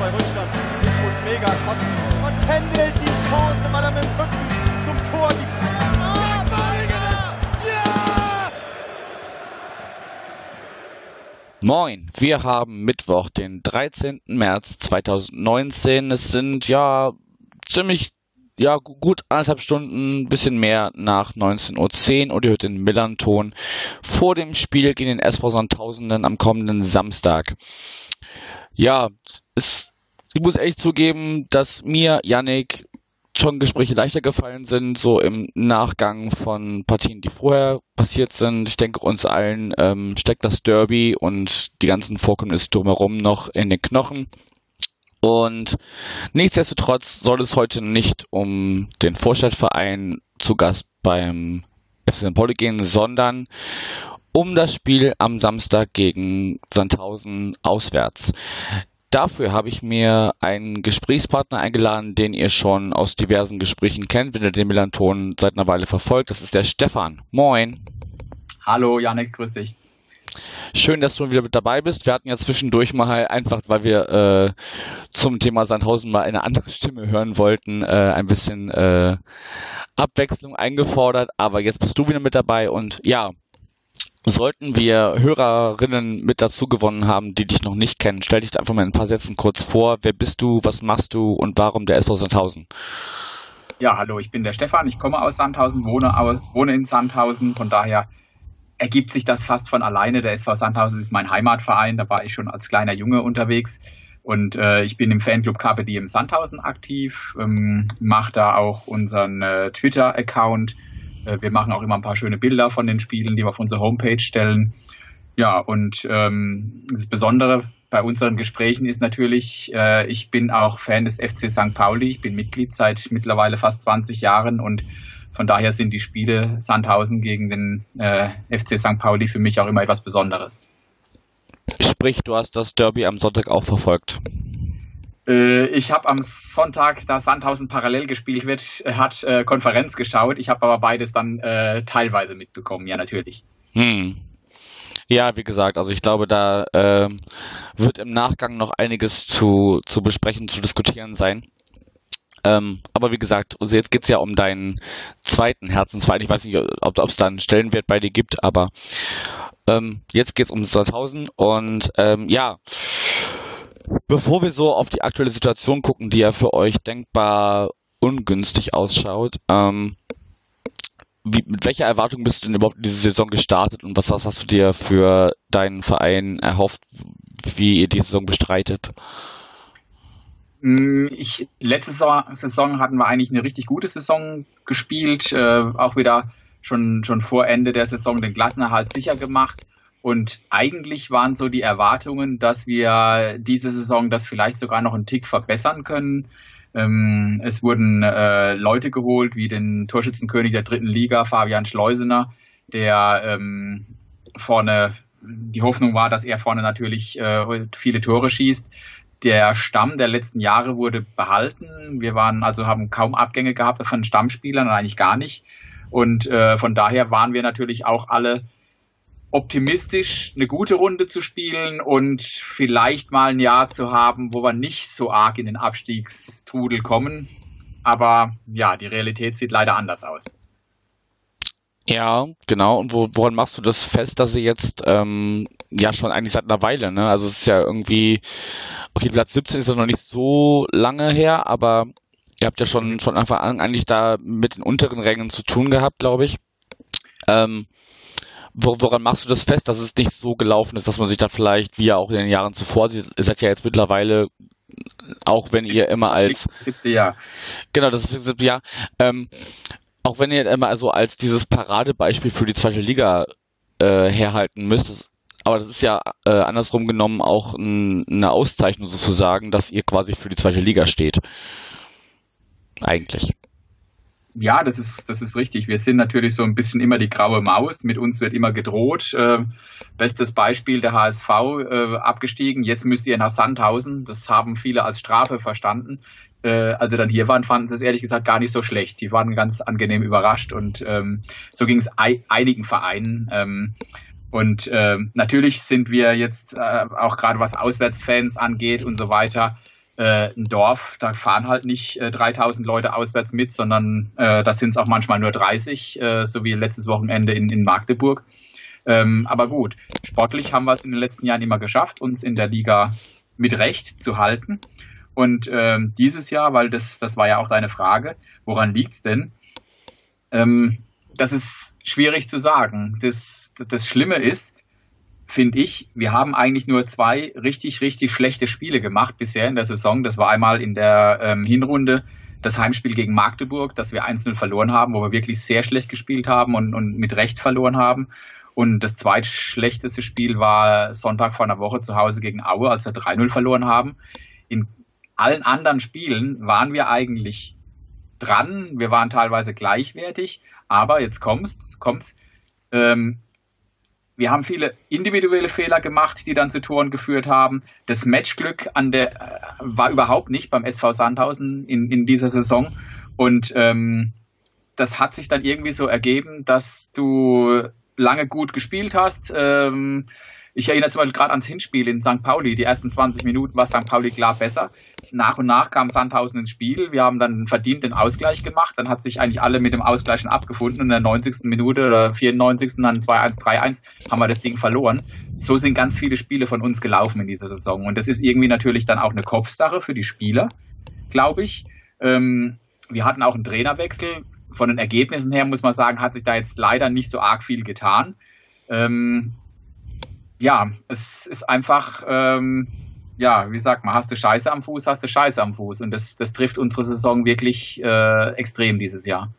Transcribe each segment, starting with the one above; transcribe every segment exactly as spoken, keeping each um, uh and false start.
bei Rückstand. Jetzt muss Mega kotzen und händelt die Chance, weil er mit dem Rücken zum Tor die Ah, Ball! Ja! Moin, wir haben Mittwoch, den dreizehnten März zweitausendneunzehn. Es sind ja ziemlich, ja gut anderthalb Stunden, ein bisschen mehr nach neunzehn Uhr zehn und ihr hört den Millern-Ton vor dem Spiel gegen den S V Sandhausen am kommenden Samstag. Ja, es, ich muss echt zugeben, dass mir, Yannick, schon Gespräche leichter gefallen sind, so im Nachgang von Partien, die vorher passiert sind. Ich denke, uns allen ähm, steckt das Derby und die ganzen Vorkommnisse drumherum noch in den Knochen. Und nichtsdestotrotz soll es heute nicht um den Vorstadtverein zu Gast beim F C Sankt Pauli gehen, sondern um das Spiel am Samstag gegen Sandhausen auswärts. Dafür habe ich mir einen Gesprächspartner eingeladen, den ihr schon aus diversen Gesprächen kennt, wenn ihr den Millern-Ton seit einer Weile verfolgt. Das ist der Stefan. Moin. Hallo Yannick, grüß dich. Schön, dass du wieder mit dabei bist. Wir hatten ja zwischendurch mal einfach, weil wir äh, zum Thema Sandhausen mal eine andere Stimme hören wollten, äh, ein bisschen äh, Abwechslung eingefordert. Aber jetzt bist du wieder mit dabei und ja, sollten wir Hörerinnen mit dazu gewonnen haben, die dich noch nicht kennen, stell dich einfach mal in ein paar Sätzen kurz vor. Wer bist du, was machst du und warum der S V Sandhausen? Ja, hallo, ich bin der Stefan, ich komme aus Sandhausen, wohne, wohne in Sandhausen, von daher ergibt sich das fast von alleine. Der S V Sandhausen ist mein Heimatverein, da war ich schon als kleiner Junge unterwegs und äh, ich bin im Fanclub Carpe Diem Sandhausen aktiv, ähm, mache da auch unseren äh, Twitter-Account. Wir machen auch immer ein paar schöne Bilder von den Spielen, die wir auf unsere Homepage stellen. Ja, und ähm, das Besondere bei unseren Gesprächen ist natürlich, äh, ich bin auch Fan des F C Sankt Pauli. Ich bin Mitglied seit mittlerweile fast zwanzig Jahren und von daher sind die Spiele Sandhausen gegen den äh, F C Sankt Pauli für mich auch immer etwas Besonderes. Sprich, du hast das Derby am Sonntag auch verfolgt. Ich habe am Sonntag, da Sandhausen parallel gespielt wird, hat äh, Konferenz geschaut. Ich habe aber beides dann äh, teilweise mitbekommen, ja natürlich. Hm. Ja, wie gesagt, also ich glaube, da äh, wird im Nachgang noch einiges zu, zu besprechen, zu diskutieren sein. Ähm, aber wie gesagt, also jetzt geht's ja um deinen zweiten Herzensverein. Ich weiß nicht, ob es da einen Stellenwert bei dir gibt, aber ähm, jetzt geht's um Sandhausen und ähm, ja, bevor wir so auf die aktuelle Situation gucken, die ja für euch denkbar ungünstig ausschaut, ähm, wie, mit welcher Erwartung bist du denn überhaupt in diese Saison gestartet und was, was hast du dir für deinen Verein erhofft, wie ihr die Saison bestreitet? Ich, letzte Saison hatten wir eigentlich eine richtig gute Saison gespielt, äh, auch wieder schon, schon vor Ende der Saison den Klassenerhalt sicher gemacht. Und eigentlich waren so die Erwartungen, dass wir diese Saison das vielleicht sogar noch einen Tick verbessern können. Ähm, es wurden äh, Leute geholt, wie den Torschützenkönig der dritten Liga, Fabian Schleusener, der ähm, vorne, die Hoffnung war, dass er vorne natürlich äh, viele Tore schießt. Der Stamm der letzten Jahre wurde behalten. Wir waren also haben kaum Abgänge gehabt von Stammspielern, eigentlich gar nicht. Und äh, von daher waren wir natürlich auch alle optimistisch, eine gute Runde zu spielen und vielleicht mal ein Jahr zu haben, wo wir nicht so arg in den Abstiegstrudel kommen. Aber ja, die Realität sieht leider anders aus. Ja, genau. Und wo, woran machst du das fest, dass ihr jetzt ähm, ja schon eigentlich seit einer Weile, ne? Also es ist ja irgendwie, okay, Platz siebzehn ist ja noch nicht so lange her, aber ihr habt ja schon von Anfang an eigentlich da mit den unteren Rängen zu tun gehabt, glaube ich. Ähm, Woran machst du das fest, dass es nicht so gelaufen ist, dass man sich da vielleicht, wie ja auch in den Jahren zuvor, ihr seid ja jetzt mittlerweile, auch wenn ihr immer als... Das siebte Jahr. Genau, das ist das siebte Jahr. Ähm, auch wenn ihr immer also als dieses Paradebeispiel für die zweite Liga äh, herhalten müsst, aber das ist ja äh, andersrum genommen auch ein, eine Auszeichnung sozusagen, dass ihr quasi für die zweite Liga steht. Eigentlich. Ja, das ist, das ist richtig. Wir sind natürlich so ein bisschen immer die graue Maus. Mit uns wird immer gedroht. Äh, bestes Beispiel, der H S V äh, abgestiegen. Jetzt müsst ihr nach Sandhausen. Das haben viele als Strafe verstanden. Äh, als sie dann hier waren, fanden sie es ehrlich gesagt gar nicht so schlecht. Die waren ganz angenehm überrascht und ähm, so ging es ei- einigen Vereinen. Ähm, und äh, natürlich sind wir jetzt äh, auch gerade was Auswärtsfans angeht und so weiter, äh, ein Dorf, da fahren halt nicht äh, dreitausend Leute auswärts mit, sondern äh, das sind es auch manchmal nur dreißig, äh, so wie letztes Wochenende in, in Magdeburg. Ähm, aber gut, sportlich haben wir es in den letzten Jahren immer geschafft, uns in der Liga mit Recht zu halten. Und ähm, dieses Jahr, weil das, das war ja auch deine Frage, woran liegt's denn? Ähm, das ist schwierig zu sagen. Das, das Schlimme ist, finde ich, wir haben eigentlich nur zwei richtig, richtig schlechte Spiele gemacht bisher in der Saison. Das war einmal in der ähm, Hinrunde das Heimspiel gegen Magdeburg, das wir eins null verloren haben, wo wir wirklich sehr schlecht gespielt haben und, und mit Recht verloren haben. Und das zweitschlechteste Spiel war Sonntag vor einer Woche zu Hause gegen Aue, als wir drei null verloren haben. In allen anderen Spielen waren wir eigentlich dran. Wir waren teilweise gleichwertig. Aber jetzt kommt's, kommt's. Ähm, wir haben viele individuelle Fehler gemacht, die dann zu Toren geführt haben. Das Matchglück an der, äh, war überhaupt nicht beim S V Sandhausen in, in dieser Saison. Und ähm, das hat sich dann irgendwie so ergeben, dass du lange gut gespielt hast. Ähm, ich erinnere zum Beispiel gerade ans Hinspiel in Sankt Pauli. Die ersten zwanzig Minuten war Sankt Pauli klar besser. Nach und nach kam Sandhausen ins Spiel. Wir haben dann verdient den Ausgleich gemacht. Dann hat sich eigentlich alle mit dem Ausgleichen abgefunden. Und in der neunzigsten Minute oder vierundneunzigsten dann zwei eins, drei eins haben wir das Ding verloren. So sind ganz viele Spiele von uns gelaufen in dieser Saison. Und das ist irgendwie natürlich dann auch eine Kopfsache für die Spieler, glaube ich. Ähm, wir hatten auch einen Trainerwechsel. Von den Ergebnissen her muss man sagen, hat sich da jetzt leider nicht so arg viel getan. Ähm, ja, es ist einfach, ähm, ja, wie sagt man, hast du Scheiße am Fuß, hast du Scheiße am Fuß. Und das, das trifft unsere Saison wirklich äh, extrem dieses Jahr.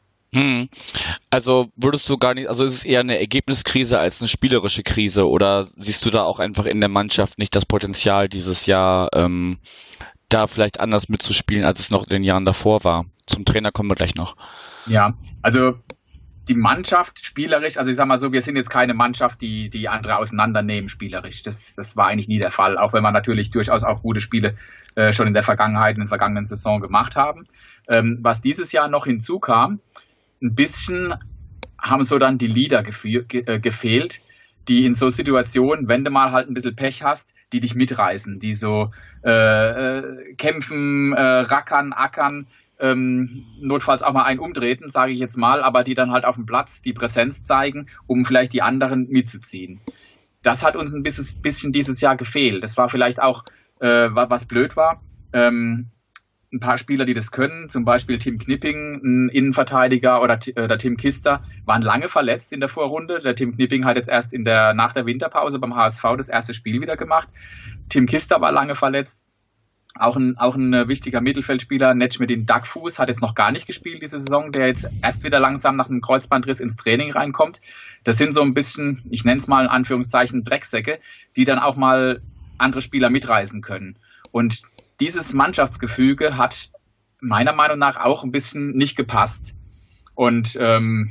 Hm. Also würdest du gar nicht, also ist es eher eine Ergebniskrise als eine spielerische Krise, oder siehst du da auch einfach in der Mannschaft nicht das Potenzial dieses Jahr, ähm, da vielleicht anders mitzuspielen, als es noch in den Jahren davor war? Zum Trainer kommen wir gleich noch. Ja, also die Mannschaft spielerisch, also ich sag mal so, wir sind jetzt keine Mannschaft, die die andere auseinandernehmen spielerisch. Das, das war eigentlich nie der Fall, auch wenn wir natürlich durchaus auch gute Spiele äh, schon in der Vergangenheit, in der vergangenen Saison gemacht haben. Ähm, was dieses Jahr noch hinzukam, ein bisschen haben so dann die Leader gefühl, ge, äh, gefehlt, die in so Situationen, wenn du mal halt ein bisschen Pech hast, die dich mitreißen, die so äh, äh, kämpfen, äh, rackern, ackern, ähm, notfalls auch mal einen umtreten, sage ich jetzt mal, aber die dann halt auf dem Platz die Präsenz zeigen, um vielleicht die anderen mitzuziehen. Das hat uns ein bisschen, bisschen dieses Jahr gefehlt. Das war vielleicht auch, äh, was blöd war. Ähm, ein paar Spieler, die das können, zum Beispiel Tim Knipping, ein Innenverteidiger, oder äh, der Tim Kister, waren lange verletzt in der Vorrunde. Der Tim Knipping hat jetzt erst in der, nach der Winterpause beim H S V das erste Spiel wieder gemacht. Tim Kister war lange verletzt. Auch ein, auch ein wichtiger Mittelfeldspieler, Necmettin Dagfuß, hat jetzt noch gar nicht gespielt diese Saison, der jetzt erst wieder langsam nach einem Kreuzbandriss ins Training reinkommt. Das sind so ein bisschen, ich nenne es mal in Anführungszeichen, Drecksäcke, die dann auch mal andere Spieler mitreißen können. Und dieses Mannschaftsgefüge hat meiner Meinung nach auch ein bisschen nicht gepasst. Und ähm,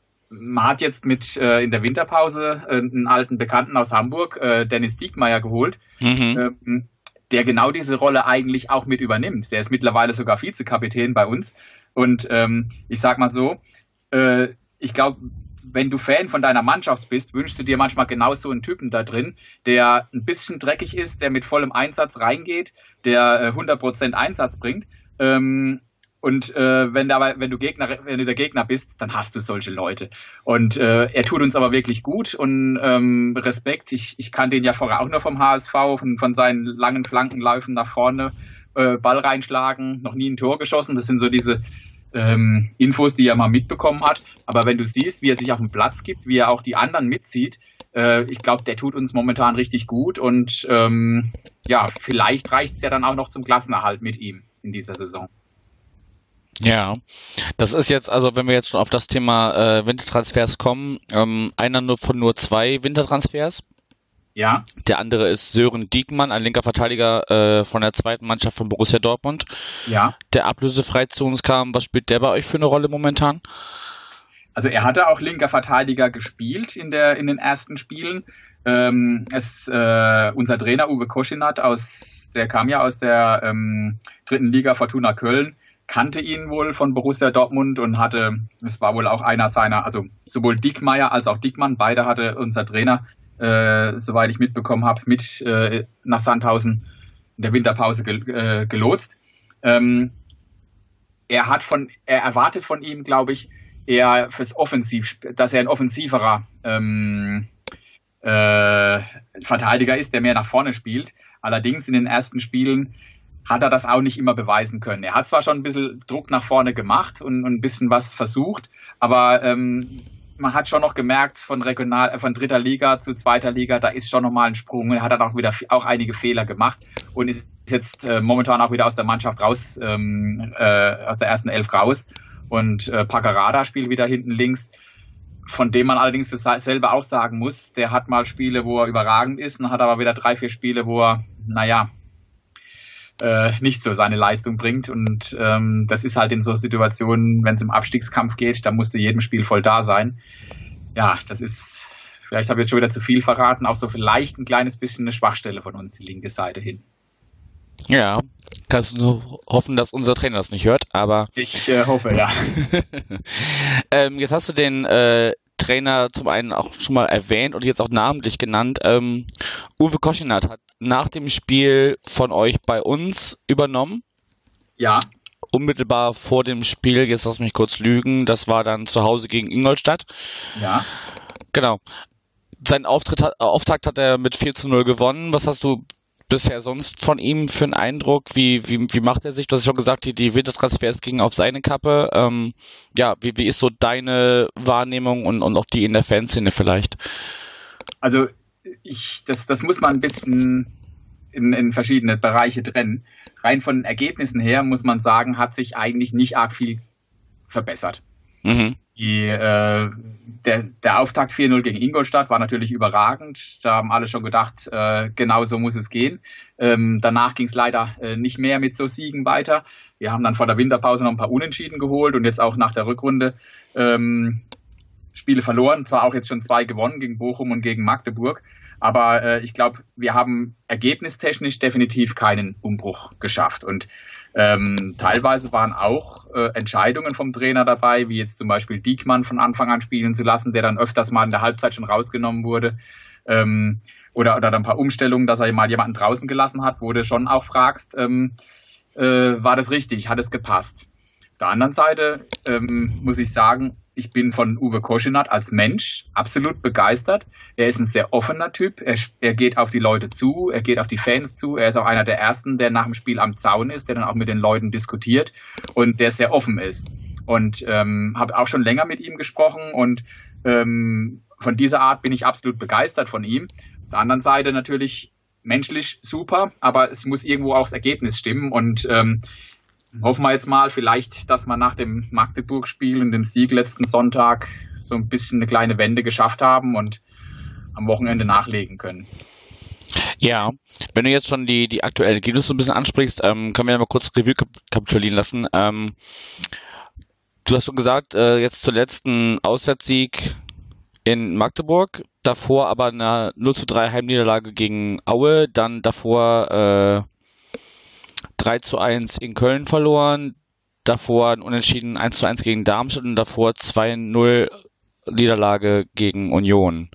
man hat jetzt mit äh, in der Winterpause äh, einen alten Bekannten aus Hamburg, äh, Dennis Diekmeyer, geholt, mhm. ähm, der genau diese Rolle eigentlich auch mit übernimmt. Der ist mittlerweile sogar Vizekapitän bei uns. Und ähm, ich sag mal so, äh, ich glaube, wenn du Fan von deiner Mannschaft bist, wünschst du dir manchmal genau so einen Typen da drin, der ein bisschen dreckig ist, der mit vollem Einsatz reingeht, der äh, hundert Prozent Einsatz bringt. Ähm, und äh, wenn, der, wenn, du Gegner, wenn du der Gegner bist, dann hast du solche Leute. Und äh, er tut uns aber wirklich gut und ähm, Respekt. Ich, ich kannte ihn ja vorher auch nur vom H S V, von, von seinen langen Flankenläufen nach vorne, äh, Ball reinschlagen, noch nie ein Tor geschossen. Das sind so diese ähm, Infos, die er mal mitbekommen hat. Aber wenn du siehst, wie er sich auf den Platz gibt, wie er auch die anderen mitzieht, äh, ich glaube, der tut uns momentan richtig gut. Und ähm, ja, vielleicht reicht es ja dann auch noch zum Klassenerhalt mit ihm in dieser Saison. Ja, das ist jetzt, also wenn wir jetzt schon auf das Thema äh, Wintertransfers kommen, ähm, einer nur von nur zwei Wintertransfers. Ja. Der andere ist Sören Diekmann, ein linker Verteidiger äh, von der zweiten Mannschaft von Borussia Dortmund. Ja. Der ablösefrei zu uns kam. Was spielt der bei euch für eine Rolle momentan? Also er hatte auch linker Verteidiger gespielt in der in den ersten Spielen. Ähm, es, äh, unser Trainer Uwe Koschinat, aus, der kam ja aus der ähm, dritten Liga Fortuna Köln, kannte ihn wohl von Borussia Dortmund und hatte, es war wohl auch einer seiner, also sowohl Diekmeyer als auch Diekmann, beide hatte unser Trainer, äh, soweit ich mitbekommen habe, mit äh, nach Sandhausen in der Winterpause gel äh, gelotst. Ähm, er hat von, er erwartet von ihm, glaube ich, eher fürs Offensiv, dass er ein offensiverer ähm, äh, Verteidiger ist, der mehr nach vorne spielt. Allerdings in den ersten Spielen hat er das auch nicht immer beweisen können. Er hat zwar schon ein bisschen Druck nach vorne gemacht und, und ein bisschen was versucht, aber ähm, man hat schon noch gemerkt, von Regional, von dritter Liga zu zweiter Liga, da ist schon nochmal ein Sprung. Er hat dann auch wieder auch einige Fehler gemacht und ist jetzt äh, momentan auch wieder aus der Mannschaft raus, ähm, äh, aus der ersten Elf raus. Und äh, Paccarada spielt wieder hinten links, von dem man allerdings dasselbe auch sagen muss. Der hat mal Spiele, wo er überragend ist, und hat aber wieder drei, vier Spiele, wo er, naja, äh, nicht so seine Leistung bringt. Und ähm, das ist halt in so Situationen, wenn es im Abstiegskampf geht, da musst du jedem Spiel voll da sein. Ja, das ist, vielleicht habe ich jetzt schon wieder zu viel verraten, auch so vielleicht ein kleines bisschen eine Schwachstelle von uns, die linke Seite hin. Ja, kannst du nur hoffen, dass unser Trainer das nicht hört, aber... Ich äh, hoffe, ja. ähm, jetzt hast du den äh, Trainer zum einen auch schon mal erwähnt und jetzt auch namentlich genannt. Ähm, Uwe Koschinat hat nach dem Spiel von euch bei uns übernommen. Ja. Unmittelbar vor dem Spiel, jetzt lass mich kurz lügen, das war dann zu Hause gegen Ingolstadt. Ja. Genau. Seinen Auftritt hat, Auftakt hat er mit vier zu null gewonnen. Was hast du bisher sonst von ihm für einen Eindruck? Wie, wie, wie macht er sich? Du hast schon gesagt, die, die Wintertransfers gingen auf seine Kappe. Ähm, ja, wie, wie ist so deine Wahrnehmung und, und auch die in der Fanszene vielleicht? Also ich, das, das muss man ein bisschen in, in verschiedene Bereiche trennen. Rein von den Ergebnissen her muss man sagen, hat sich eigentlich nicht arg viel verbessert. Mhm. Die, äh, der, der Auftakt vier null gegen Ingolstadt war natürlich überragend. Da haben alle schon gedacht, äh, genau so muss es gehen. Ähm, danach ging es leider äh, nicht mehr mit so Siegen weiter. Wir haben dann vor der Winterpause noch ein paar Unentschieden geholt und jetzt auch nach der Rückrunde ähm, Spiele verloren. Zwar auch jetzt schon zwei gewonnen gegen Bochum und gegen Magdeburg. Aber äh, ich glaube, wir haben ergebnistechnisch definitiv keinen Umbruch geschafft. Und ähm, teilweise waren auch äh, Entscheidungen vom Trainer dabei, wie jetzt zum Beispiel Diekmann von Anfang an spielen zu lassen, der dann öfters mal in der Halbzeit schon rausgenommen wurde. Ähm, oder, oder dann ein paar Umstellungen, dass er mal jemanden draußen gelassen hat, wo du schon auch fragst, ähm, äh, war das richtig, hat es gepasst? Auf der anderen Seite ähm, muss ich sagen, ich bin von Uwe Koschinat als Mensch absolut begeistert. Er ist ein sehr offener Typ. Er, er geht auf die Leute zu, er geht auf die Fans zu. Er ist auch einer der Ersten, der nach dem Spiel am Zaun ist, der dann auch mit den Leuten diskutiert und der sehr offen ist. Und ähm, habe auch schon länger mit ihm gesprochen und ähm, von dieser Art bin ich absolut begeistert von ihm. Auf der anderen Seite natürlich menschlich super, aber es muss irgendwo auch das Ergebnis stimmen und ähm, hoffen wir jetzt mal vielleicht, dass wir nach dem Magdeburg-Spiel und dem Sieg letzten Sonntag so ein bisschen eine kleine Wende geschafft haben und am Wochenende nachlegen können. Ja, wenn du jetzt schon die, die aktuellen Ergebnisse so ein bisschen ansprichst, ähm, können wir ja mal kurz Revue kapitulieren lassen. Ähm, du hast schon gesagt, äh, jetzt zuletzt ein Auswärtssieg in Magdeburg, davor aber eine null zu drei Heimniederlage gegen Aue, dann davor äh, drei zu eins in Köln verloren, davor ein Unentschieden eins zu eins gegen Darmstadt und davor zwei null Niederlage gegen Union.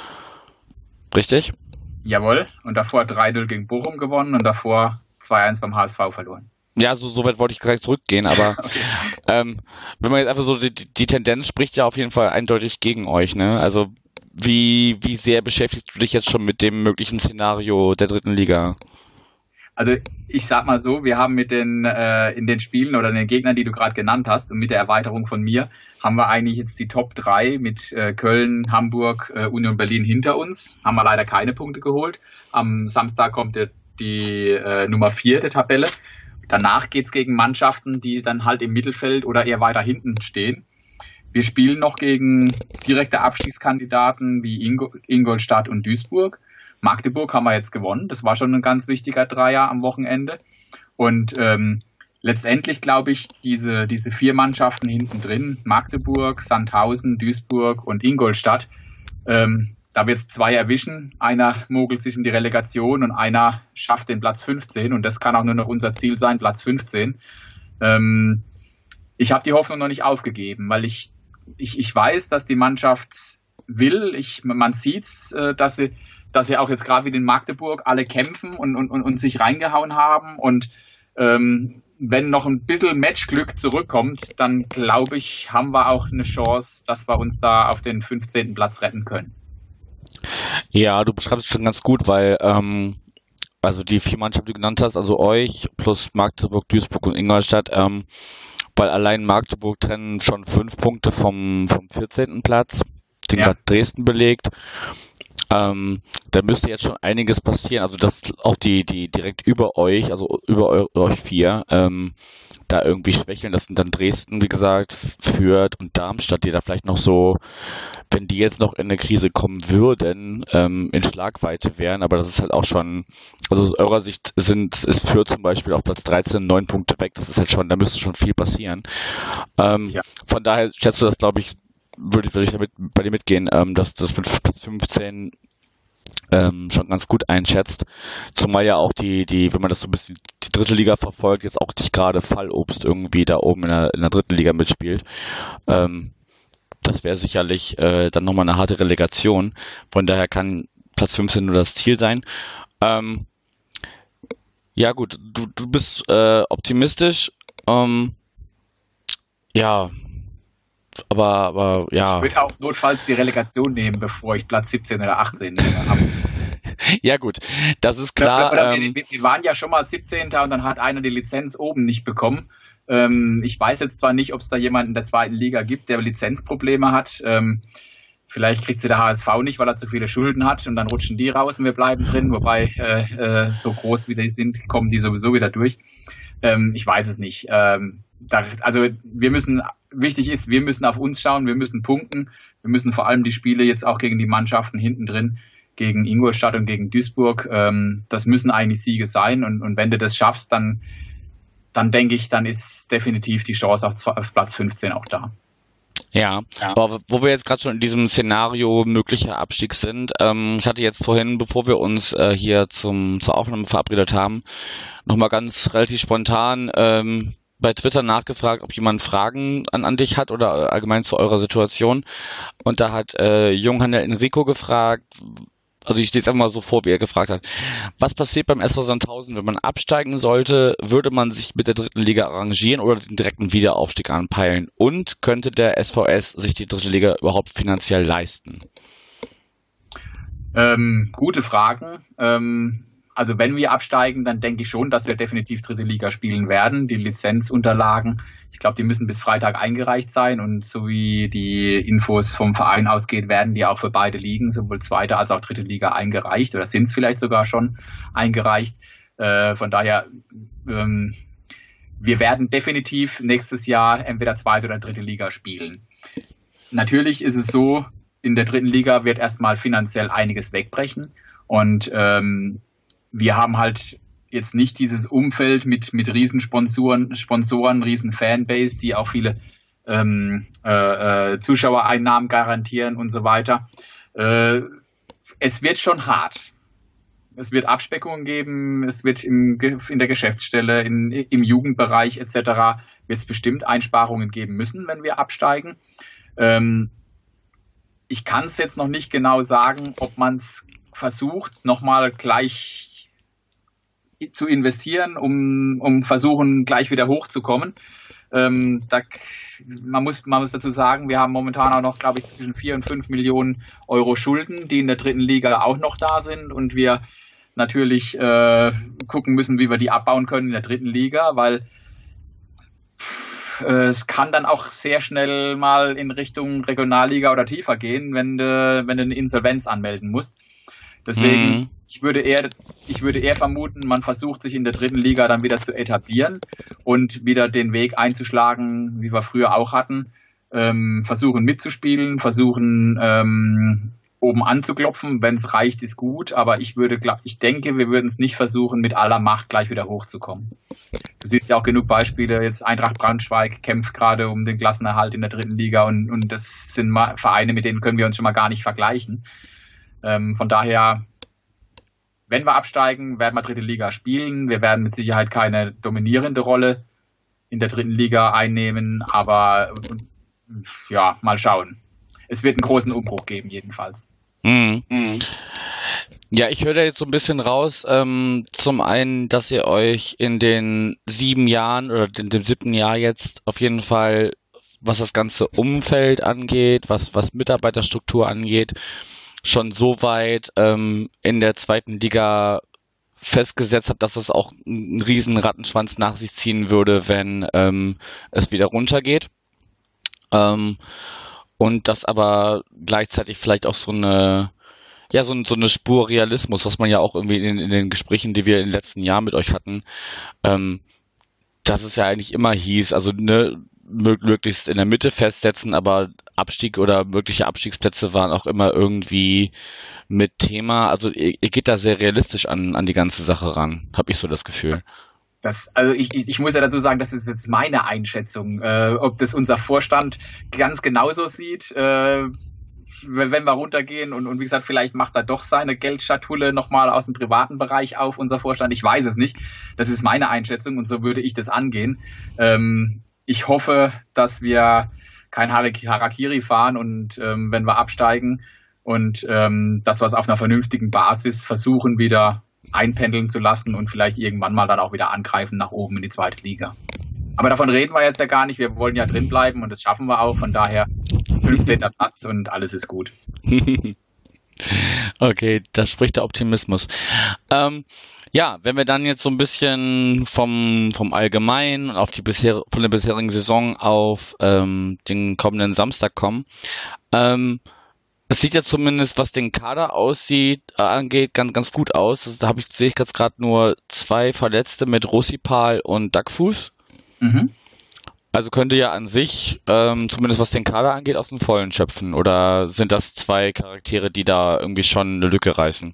Richtig? Jawohl, und davor drei null gegen Bochum gewonnen und davor zwei eins beim H S V verloren. Ja, so, so weit wollte ich gleich zurückgehen, aber okay. ähm, wenn man jetzt einfach so, die, die Tendenz spricht ja auf jeden Fall eindeutig gegen euch, ne? Also wie, wie sehr beschäftigst du dich jetzt schon mit dem möglichen Szenario der dritten Liga? Also ich sag mal so, wir haben mit den äh, in den Spielen oder den Gegnern, die du gerade genannt hast und mit der Erweiterung von mir, haben wir eigentlich jetzt die Top drei mit äh, Köln, Hamburg, äh, Union Berlin hinter uns. Haben wir leider keine Punkte geholt. Am Samstag kommt die, die äh, Nummer vier der Tabelle. Danach geht's gegen Mannschaften, die dann halt im Mittelfeld oder eher weiter hinten stehen. Wir spielen noch gegen direkte Abstiegskandidaten wie Ingo, Ingolstadt und Duisburg. Magdeburg haben wir jetzt gewonnen. Das war schon ein ganz wichtiger Dreier am Wochenende. Und ähm, letztendlich glaube ich, diese, diese vier Mannschaften hinten drin, Magdeburg, Sandhausen, Duisburg und Ingolstadt, ähm, da wird es zwei erwischen. Einer mogelt sich in die Relegation und einer schafft den Platz fünfzehn. Und das kann auch nur noch unser Ziel sein, Platz fünfzehn. Ähm, ich habe die Hoffnung noch nicht aufgegeben, weil ich, ich, ich weiß, dass die Mannschaft will. Ich, man sieht, äh, dass sie dass sie auch jetzt gerade wie in Magdeburg alle kämpfen und, und, und, und sich reingehauen haben. Und ähm, wenn noch ein bisschen Matchglück zurückkommt, dann glaube ich, haben wir auch eine Chance, dass wir uns da auf den fünfzehnten Platz retten können. Ja, du beschreibst es schon ganz gut, weil ähm, also die vier Mannschaften, die du genannt hast, also euch plus Magdeburg, Duisburg und Ingolstadt, ähm, weil allein Magdeburg trennen schon fünf Punkte vom, vom vierzehnten Platz, den Ja. gerade Dresden belegt. Ähm, da müsste jetzt schon einiges passieren, also dass auch die, die direkt über euch, also über eu, euch vier, ähm, da irgendwie schwächeln. Das sind dann Dresden, wie gesagt, Fürth und Darmstadt, die da vielleicht noch so, wenn die jetzt noch in eine Krise kommen würden, ähm, in Schlagweite wären, aber das ist halt auch schon, also aus eurer Sicht sind, ist Fürth zum Beispiel auf Platz dreizehn, neun Punkte weg, das ist halt schon, da müsste schon viel passieren. Ähm, Ja. Von daher schätzt du das, glaube ich, würde ich, würde ich damit bei dir mitgehen, ähm, dass das mit Platz fünfzehn ähm, schon ganz gut einschätzt. Zumal ja auch die, die, wenn man das so ein bisschen die dritte Liga verfolgt, jetzt auch nicht gerade Fallobst irgendwie da oben in der, in der dritten Liga mitspielt. Ähm, das wäre sicherlich äh, dann nochmal eine harte Relegation. Von daher kann Platz fünfzehn nur das Ziel sein. Ähm, ja gut, du, du bist äh, optimistisch. Ähm, ja, aber, aber ja. Ich würde auch notfalls die Relegation nehmen, bevor ich Platz siebzehn oder achtzehn nehme. Aber Ja gut, das ist klar. Oder ähm, wir, wir waren ja schon mal siebzehnter und dann hat einer die Lizenz oben nicht bekommen. Ähm, ich weiß jetzt zwar nicht, ob es da jemanden in der zweiten Liga gibt, der Lizenzprobleme hat. Ähm, vielleicht kriegt sie der H S V nicht, weil er zu viele Schulden hat und dann rutschen die raus und wir bleiben drin. Wobei äh, äh, so groß wie die sind, kommen die sowieso wieder durch. Ähm, ich weiß es nicht. Ähm, da, also wir müssen, wichtig ist, wir müssen auf uns schauen, wir müssen punkten. Wir müssen vor allem die Spiele jetzt auch gegen die Mannschaften hinten drin, gegen Ingolstadt und gegen Duisburg, ähm, das müssen eigentlich Siege sein. Und, und wenn du das schaffst, dann, dann denke ich, dann ist definitiv die Chance auf, auf Platz fünfzehn auch da. Ja, Ja. aber wo wir jetzt gerade schon in diesem Szenario möglicher Abstieg sind, ähm, ich hatte jetzt vorhin, bevor wir uns äh, hier zum zur Aufnahme verabredet haben, nochmal ganz relativ spontan ähm, bei Twitter nachgefragt, ob jemand Fragen an, an dich hat oder allgemein zu eurer Situation. Und da hat äh, Junghandel Enrico gefragt, also ich lese einfach mal so vor, wie er gefragt hat. Was passiert beim S V Sandhausen, wenn man absteigen sollte? Würde man sich mit der dritten Liga arrangieren oder den direkten Wiederaufstieg anpeilen? Und könnte der S V S sich die dritte Liga überhaupt finanziell leisten? Ähm, gute Fragen. Ähm, also wenn wir absteigen, dann denke ich schon, dass wir definitiv dritte Liga spielen werden. Die Lizenzunterlagen, ich glaube, die müssen bis Freitag eingereicht sein und so wie die Infos vom Verein ausgeht, werden die auch für beide Ligen, sowohl zweite als auch dritte Liga, eingereicht oder sind es vielleicht sogar schon eingereicht. Äh, von daher, ähm, wir werden definitiv nächstes Jahr entweder zweite oder dritte Liga spielen. Natürlich ist es so, in der dritten Liga wird erstmal finanziell einiges wegbrechen und ähm, wir haben halt jetzt nicht dieses Umfeld mit, mit riesen Sponsoren, Sponsoren, riesen Fanbase, die auch viele ähm, äh, Zuschauereinnahmen garantieren und so weiter. Äh, es wird schon hart. Es wird Abspeckungen geben, es wird im, in der Geschäftsstelle, in, im Jugendbereich et cetera wird es bestimmt Einsparungen geben müssen, wenn wir absteigen. Ähm, ich kann es jetzt noch nicht genau sagen, ob man es versucht, nochmal gleich zu investieren, um, um versuchen, gleich wieder hochzukommen. Ähm, da, man, muss, man muss dazu sagen, wir haben momentan auch noch, glaube ich, zwischen vier und fünf Millionen Euro Schulden, die in der dritten Liga auch noch da sind und wir natürlich äh, gucken müssen, wie wir die abbauen können in der dritten Liga, weil äh, es kann dann auch sehr schnell mal in Richtung Regionalliga oder tiefer gehen, wenn du, wenn du eine Insolvenz anmelden musst. Deswegen, mhm. ich würde eher, ich würde eher vermuten, man versucht sich in der dritten Liga dann wieder zu etablieren und wieder den Weg einzuschlagen, wie wir früher auch hatten. Ähm, versuchen mitzuspielen, versuchen ähm, oben anzuklopfen. Wenn es reicht, ist gut. Aber ich würde, ich denke, wir würden es nicht versuchen, mit aller Macht gleich wieder hochzukommen. Du siehst ja auch genug Beispiele. Jetzt Eintracht Braunschweig kämpft gerade um den Klassenerhalt in der dritten Liga und, und das sind Vereine, mit denen können wir uns schon mal gar nicht vergleichen. Ähm, von daher, wenn wir absteigen, werden wir dritte Liga spielen. Wir werden mit Sicherheit keine dominierende Rolle in der dritten Liga einnehmen, aber ja, mal schauen. Es wird einen großen Umbruch geben, jedenfalls. Mhm. Mhm. Ja, ich höre da jetzt so ein bisschen raus, ähm, zum einen, dass ihr euch in den sieben Jahren oder in dem siebten Jahr jetzt auf jeden Fall, was das ganze Umfeld angeht, was, was Mitarbeiterstruktur angeht, schon so weit ähm, in der zweiten Liga festgesetzt habt, dass es auch einen riesen Rattenschwanz nach sich ziehen würde, wenn ähm, es wieder runtergeht. Ähm, und dass aber gleichzeitig vielleicht auch so eine Ja, so, so eine Spur Realismus, was man ja auch irgendwie in, in den Gesprächen, die wir in den letzten Jahren mit euch hatten, ähm, dass es ja eigentlich immer hieß, also ne, möglichst in der Mitte festsetzen, aber Abstieg oder mögliche Abstiegsplätze waren auch immer irgendwie mit Thema. Also ihr, ihr geht da sehr realistisch an, an die ganze Sache ran, habe ich so das Gefühl. Das, also ich, ich, ich muss ja dazu sagen, das ist jetzt meine Einschätzung. Äh, ob das unser Vorstand ganz genauso sieht, äh, wenn wir runtergehen und, und wie gesagt, vielleicht macht er doch seine Geldschatulle nochmal aus dem privaten Bereich auf, unser Vorstand. Ich weiß es nicht. Das ist meine Einschätzung und so würde ich das angehen. Ähm, ich hoffe, dass wir kein Harakiri fahren und ähm, wenn wir absteigen und ähm, dass wir es auf einer vernünftigen Basis versuchen, wieder einpendeln zu lassen und vielleicht irgendwann mal dann auch wieder angreifen nach oben in die zweite Liga. Aber davon reden wir jetzt ja gar nicht. Wir wollen ja drin bleiben und das schaffen wir auch. Von daher fünfzehnter Platz und alles ist gut. Okay, da spricht der Optimismus. Ähm, ja, wenn wir dann jetzt so ein bisschen vom, vom Allgemeinen auf die bisher, von der bisherigen Saison auf ähm, den kommenden Samstag kommen. Ähm, es sieht ja zumindest, was den Kader aussieht, äh, angeht, ganz, ganz gut aus. Also, da habe ich, sehe ich jetzt gerade nur zwei Verletzte mit Rossipal und Duckfuß. Mhm. Also könnte ja an sich, ähm, zumindest was den Kader angeht, aus dem Vollen schöpfen. Oder sind das zwei Charaktere, die da irgendwie schon eine Lücke reißen?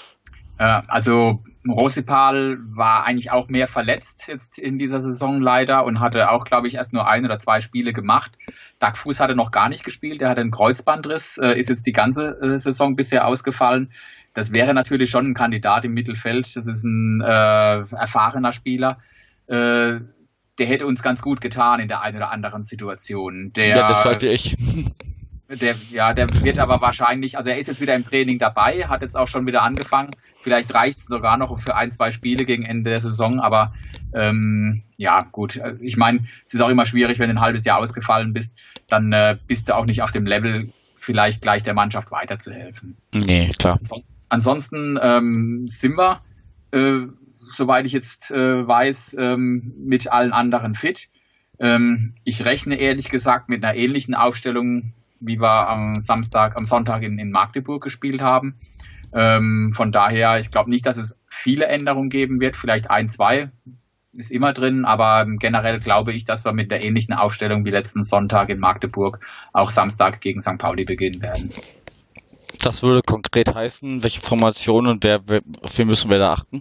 Äh, also Rossipal war eigentlich auch mehr verletzt jetzt in dieser Saison leider und hatte auch, glaube ich, erst nur ein oder zwei Spiele gemacht. Duckfuß hatte noch gar nicht gespielt, er hatte einen Kreuzbandriss, äh, ist jetzt die ganze äh, Saison bisher ausgefallen. Das wäre natürlich schon ein Kandidat im Mittelfeld. Das ist ein äh, erfahrener Spieler. Äh, Der hätte uns ganz gut getan in der einen oder anderen Situation. Der, ja, das sollte ich. Der, ja, der wird aber wahrscheinlich, also er ist jetzt wieder im Training dabei, hat jetzt auch schon wieder angefangen. Vielleicht reicht es sogar noch für ein, zwei Spiele gegen Ende der Saison. Aber ähm, ja, gut. Ich meine, es ist auch immer schwierig, wenn du ein halbes Jahr ausgefallen bist, dann äh, bist du auch nicht auf dem Level, vielleicht gleich der Mannschaft weiterzuhelfen. Nee, klar. Ansonsten ähm, sind wir äh, soweit ich jetzt äh, weiß, ähm, mit allen anderen fit. Ähm, ich rechne ehrlich gesagt mit einer ähnlichen Aufstellung, wie wir am Samstag, am Sonntag in, in Magdeburg gespielt haben. Ähm, von daher, ich glaube nicht, dass es viele Änderungen geben wird. Vielleicht ein, zwei ist immer drin, aber generell glaube ich, dass wir mit einer ähnlichen Aufstellung wie letzten Sonntag in Magdeburg auch Samstag gegen Sankt Pauli beginnen werden. Das würde konkret heißen, welche Formation und wer, wer, auf wen müssen wir da achten?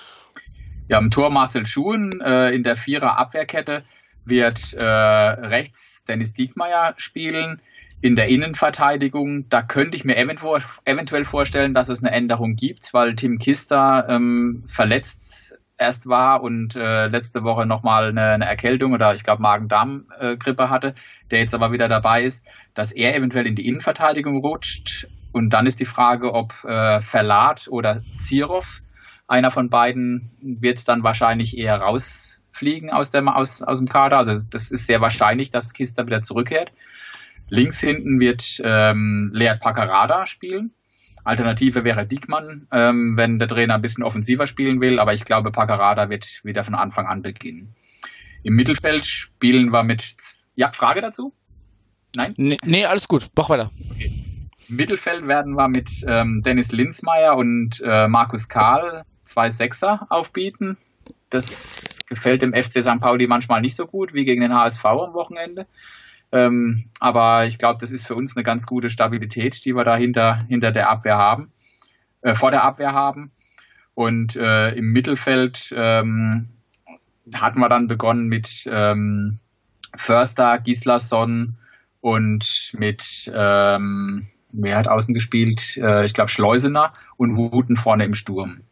Ja, im Tor Marcel Schuhen, äh, in der Vierer-Abwehrkette wird äh, rechts Dennis Diekmeyer spielen. In der Innenverteidigung, da könnte ich mir eventuell, eventuell vorstellen, dass es eine Änderung gibt, weil Tim Kister ähm, verletzt erst war und äh, letzte Woche nochmal eine, eine Erkältung oder ich glaube Magen-Darm-Grippe hatte, der jetzt aber wieder dabei ist, dass er eventuell in die Innenverteidigung rutscht. Und dann ist die Frage, ob äh, Verlat oder Zierov, einer von beiden wird dann wahrscheinlich eher rausfliegen aus dem, aus, aus dem Kader. Also das ist sehr wahrscheinlich, dass Kister wieder zurückkehrt. Links hinten wird ähm, Lead Paccarada spielen. Alternative wäre Diekmann, ähm, wenn der Trainer ein bisschen offensiver spielen will. Aber ich glaube, Paccarada wird wieder von Anfang an beginnen. Im Mittelfeld spielen wir mit... Ja, Frage dazu? Nein? Nee, nee alles gut. Mach weiter. Okay. Im Mittelfeld werden wir mit ähm, Dennis Linsmeier und äh, Markus Kahl zwei Sechser aufbieten. Das gefällt dem F C Sankt Pauli manchmal nicht so gut wie gegen den H S V am Wochenende. Ähm, aber ich glaube, das ist für uns eine ganz gute Stabilität, die wir da hinter, hinter der Abwehr haben, äh, vor der Abwehr haben. Und äh, im Mittelfeld ähm, hatten wir dann begonnen mit ähm, Förster, Gislason und mit ähm, wer hat außen gespielt? Äh, ich glaube Schleusener und Wuten vorne im Sturm.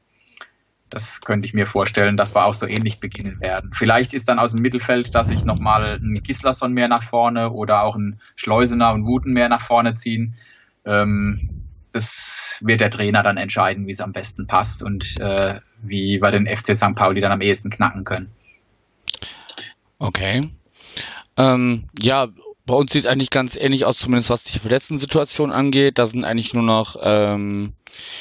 Das könnte ich mir vorstellen, dass wir auch so ähnlich beginnen werden. Vielleicht ist dann aus dem Mittelfeld, dass sich nochmal ein Gislason mehr nach vorne oder auch ein Schleusener und Wuten mehr nach vorne ziehen. Ähm, das wird der Trainer dann entscheiden, wie es am besten passt und äh, wie wir den F C Sankt Pauli dann am ehesten knacken können. Okay. Ähm, ja, bei uns sieht es eigentlich ganz ähnlich aus, zumindest was die Verletzten-Situation angeht. Da sind eigentlich nur noch ähm,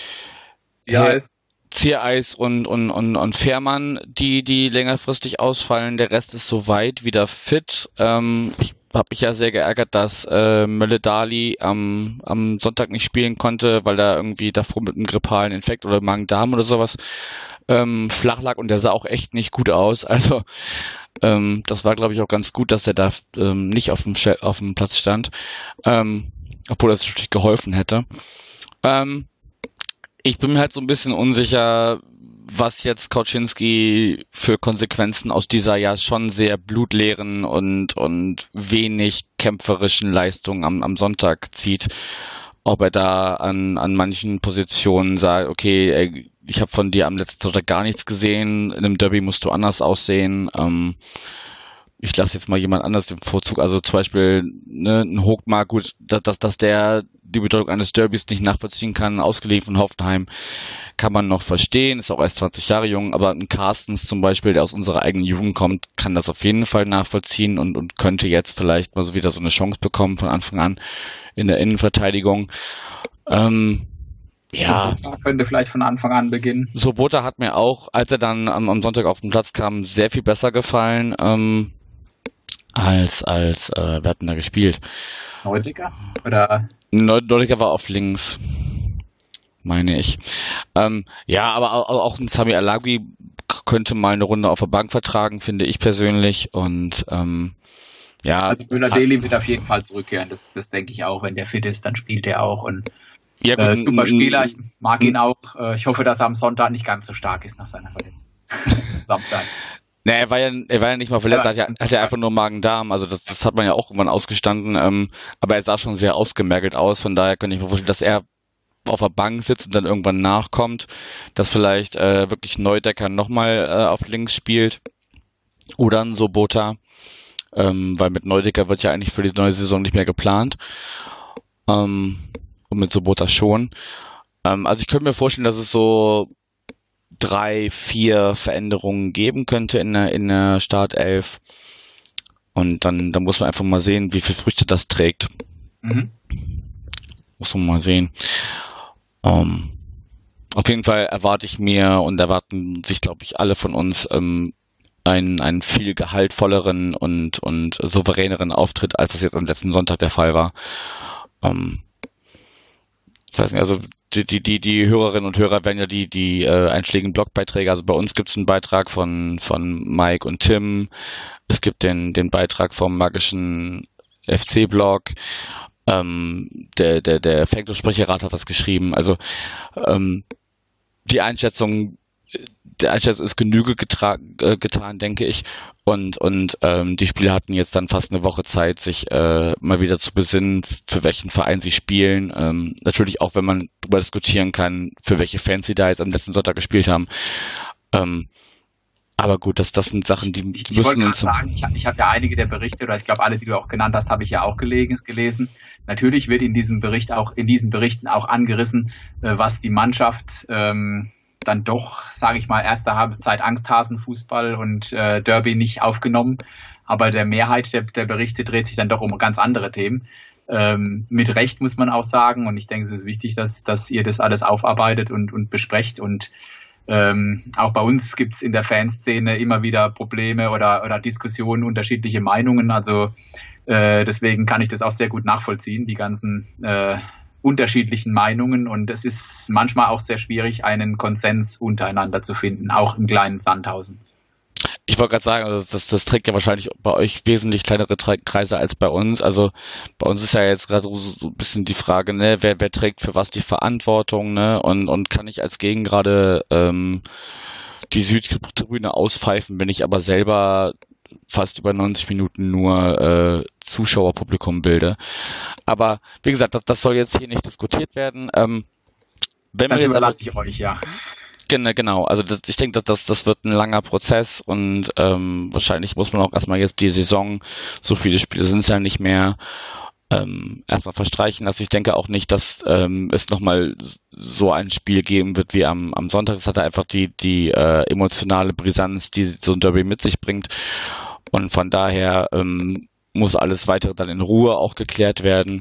Ziereis, Ziereis und, und, und, und Fährmann, die, die längerfristig ausfallen. Der Rest ist soweit wieder fit. Ähm, ich habe mich ja sehr geärgert, dass äh, Mölle Dali am, am Sonntag nicht spielen konnte, weil er irgendwie davor mit einem grippalen Infekt oder Magen-Darm oder sowas ähm, flach lag und der sah auch echt nicht gut aus. Also ähm, das war, glaube ich, auch ganz gut, dass er da ähm, nicht auf dem, auf dem Platz stand, ähm, obwohl das natürlich geholfen hätte. Ähm, ich bin mir halt so ein bisschen unsicher, was jetzt Kauczynski für Konsequenzen aus dieser ja schon sehr blutleeren und, und wenig kämpferischen Leistungen am, am Sonntag zieht. Ob er da an, an manchen Positionen sagt, okay, ich habe von dir am letzten Sonntag gar nichts gesehen, in einem Derby musst du anders aussehen. Ähm, ich lasse jetzt mal jemand anders den Vorzug, also zum Beispiel ne, ein Hochmar, gut, dass, dass, dass der die Bedeutung eines Derbys nicht nachvollziehen kann, ausgelegt von Hoffenheim, kann man noch verstehen, ist auch erst zwanzig Jahre jung, aber ein Carstens zum Beispiel, der aus unserer eigenen Jugend kommt, kann das auf jeden Fall nachvollziehen und, und könnte jetzt vielleicht mal so wieder so eine Chance bekommen von Anfang an in der Innenverteidigung. Ähm, ja. Sobota könnte vielleicht von Anfang an beginnen. Sobota hat mir auch, als er dann am, am Sonntag auf den Platz kam, sehr viel besser gefallen, ähm, als, als, äh, wer hat denn da gespielt? Neudecker? Oder? Neudecker war auf links, meine ich. Ähm, ja, aber auch, auch ein Sami Alagui könnte mal eine Runde auf der Bank vertragen, finde ich persönlich. Und ähm, ja. Also Müller-Deli wird auf jeden Fall zurückkehren. Das, das denke ich auch. Wenn der fit ist, dann spielt er auch. Und ja, gut, äh, super Spieler. Ich mag ihn auch. Ich hoffe, dass er am Sonntag nicht ganz so stark ist nach seiner Verletzung. Samstag. Ne, er war ja, er war ja nicht mal verletzt, er hat ja, hat ja einfach nur Magen-Darm, also das, das hat man ja auch irgendwann ausgestanden, ähm, aber er sah schon sehr ausgemergelt aus, von daher könnte ich mir vorstellen, dass er auf der Bank sitzt und dann irgendwann nachkommt, dass vielleicht äh, wirklich Neudecker nochmal äh, auf links spielt oder ein Sobota, ähm, weil mit Neudecker wird ja eigentlich für die neue Saison nicht mehr geplant ähm, und mit Sobota schon. Ähm, also ich könnte mir vorstellen, dass es so drei, vier Veränderungen geben könnte in der, in der Startelf. Und dann, dann muss man einfach mal sehen, wie viel Früchte das trägt. Mhm. Muss man mal sehen. Um, auf jeden Fall erwarte ich mir und erwarten sich, glaube ich, alle von uns ähm, einen, einen viel gehaltvolleren und, und souveräneren Auftritt, als das jetzt am letzten Sonntag der Fall war. Um, Ich weiß nicht, also die, die, die, die Hörerinnen und Hörer werden ja die, die äh, einschlägigen Blogbeiträge, also bei uns gibt es einen Beitrag von, von Mike und Tim, es gibt den, den Beitrag vom magischen F C-Blog, ähm, der, der, der Fanclub-Sprecherrat hat was geschrieben, also ähm, die Einschätzung, der Einschätzung ist Genüge getra- äh, getan, denke ich. Und, und ähm, die Spieler hatten jetzt dann fast eine Woche Zeit, sich äh, mal wieder zu besinnen, für welchen Verein sie spielen. Ähm, natürlich auch, wenn man darüber diskutieren kann, für welche Fans sie da jetzt am letzten Sonntag gespielt haben. Ähm, aber gut, das, das sind Sachen, die, die ich, müssen ich wollte uns... sagen, ich, ich habe ja einige der Berichte, oder ich glaube alle, die du auch genannt hast, habe ich ja auch gelesen. gelesen. Natürlich wird in diesem Bericht auch in diesen Berichten auch angerissen, äh, was die Mannschaft... Ähm, dann doch, sage ich mal, erste Halbzeit Angsthasenfußball und äh, Derby nicht aufgenommen. Aber der Mehrheit der, der Berichte dreht sich dann doch um ganz andere Themen. Ähm, mit Recht muss man auch sagen. Und ich denke, es ist wichtig, dass, dass ihr das alles aufarbeitet und, und besprecht. Und ähm, auch bei uns gibt es in der Fanszene immer wieder Probleme oder, oder Diskussionen, unterschiedliche Meinungen. Also äh, deswegen kann ich das auch sehr gut nachvollziehen, die ganzen äh, unterschiedlichen Meinungen, und es ist manchmal auch sehr schwierig, einen Konsens untereinander zu finden, auch im kleinen Sandhausen. Ich wollte gerade sagen, also das, das trägt ja wahrscheinlich bei euch wesentlich kleinere Kreise als bei uns. Also bei uns ist ja jetzt gerade so, so ein bisschen die Frage, ne, wer, wer trägt für was die Verantwortung, ne, und, und kann ich als Gegen gerade ähm, die Südtribüne auspfeifen, wenn ich aber selber fast über neunzig Minuten nur äh, Zuschauerpublikum bilde. Aber wie gesagt, das, das soll jetzt hier nicht diskutiert werden. Ähm, wenn das wir überlasse jetzt ich euch, ja. Genau, genau. Also das, ich denke, dass das, das wird ein langer Prozess und ähm, wahrscheinlich muss man auch erstmal jetzt die Saison, so viele Spiele sind es ja nicht mehr, ähm, erstmal verstreichen lasse. Ich denke auch nicht, dass ähm, es nochmal so ein Spiel geben wird wie am, am Sonntag. Es hatte einfach die, die äh, emotionale Brisanz, die so ein Derby mit sich bringt. Und von daher ähm, muss alles weitere dann in Ruhe auch geklärt werden.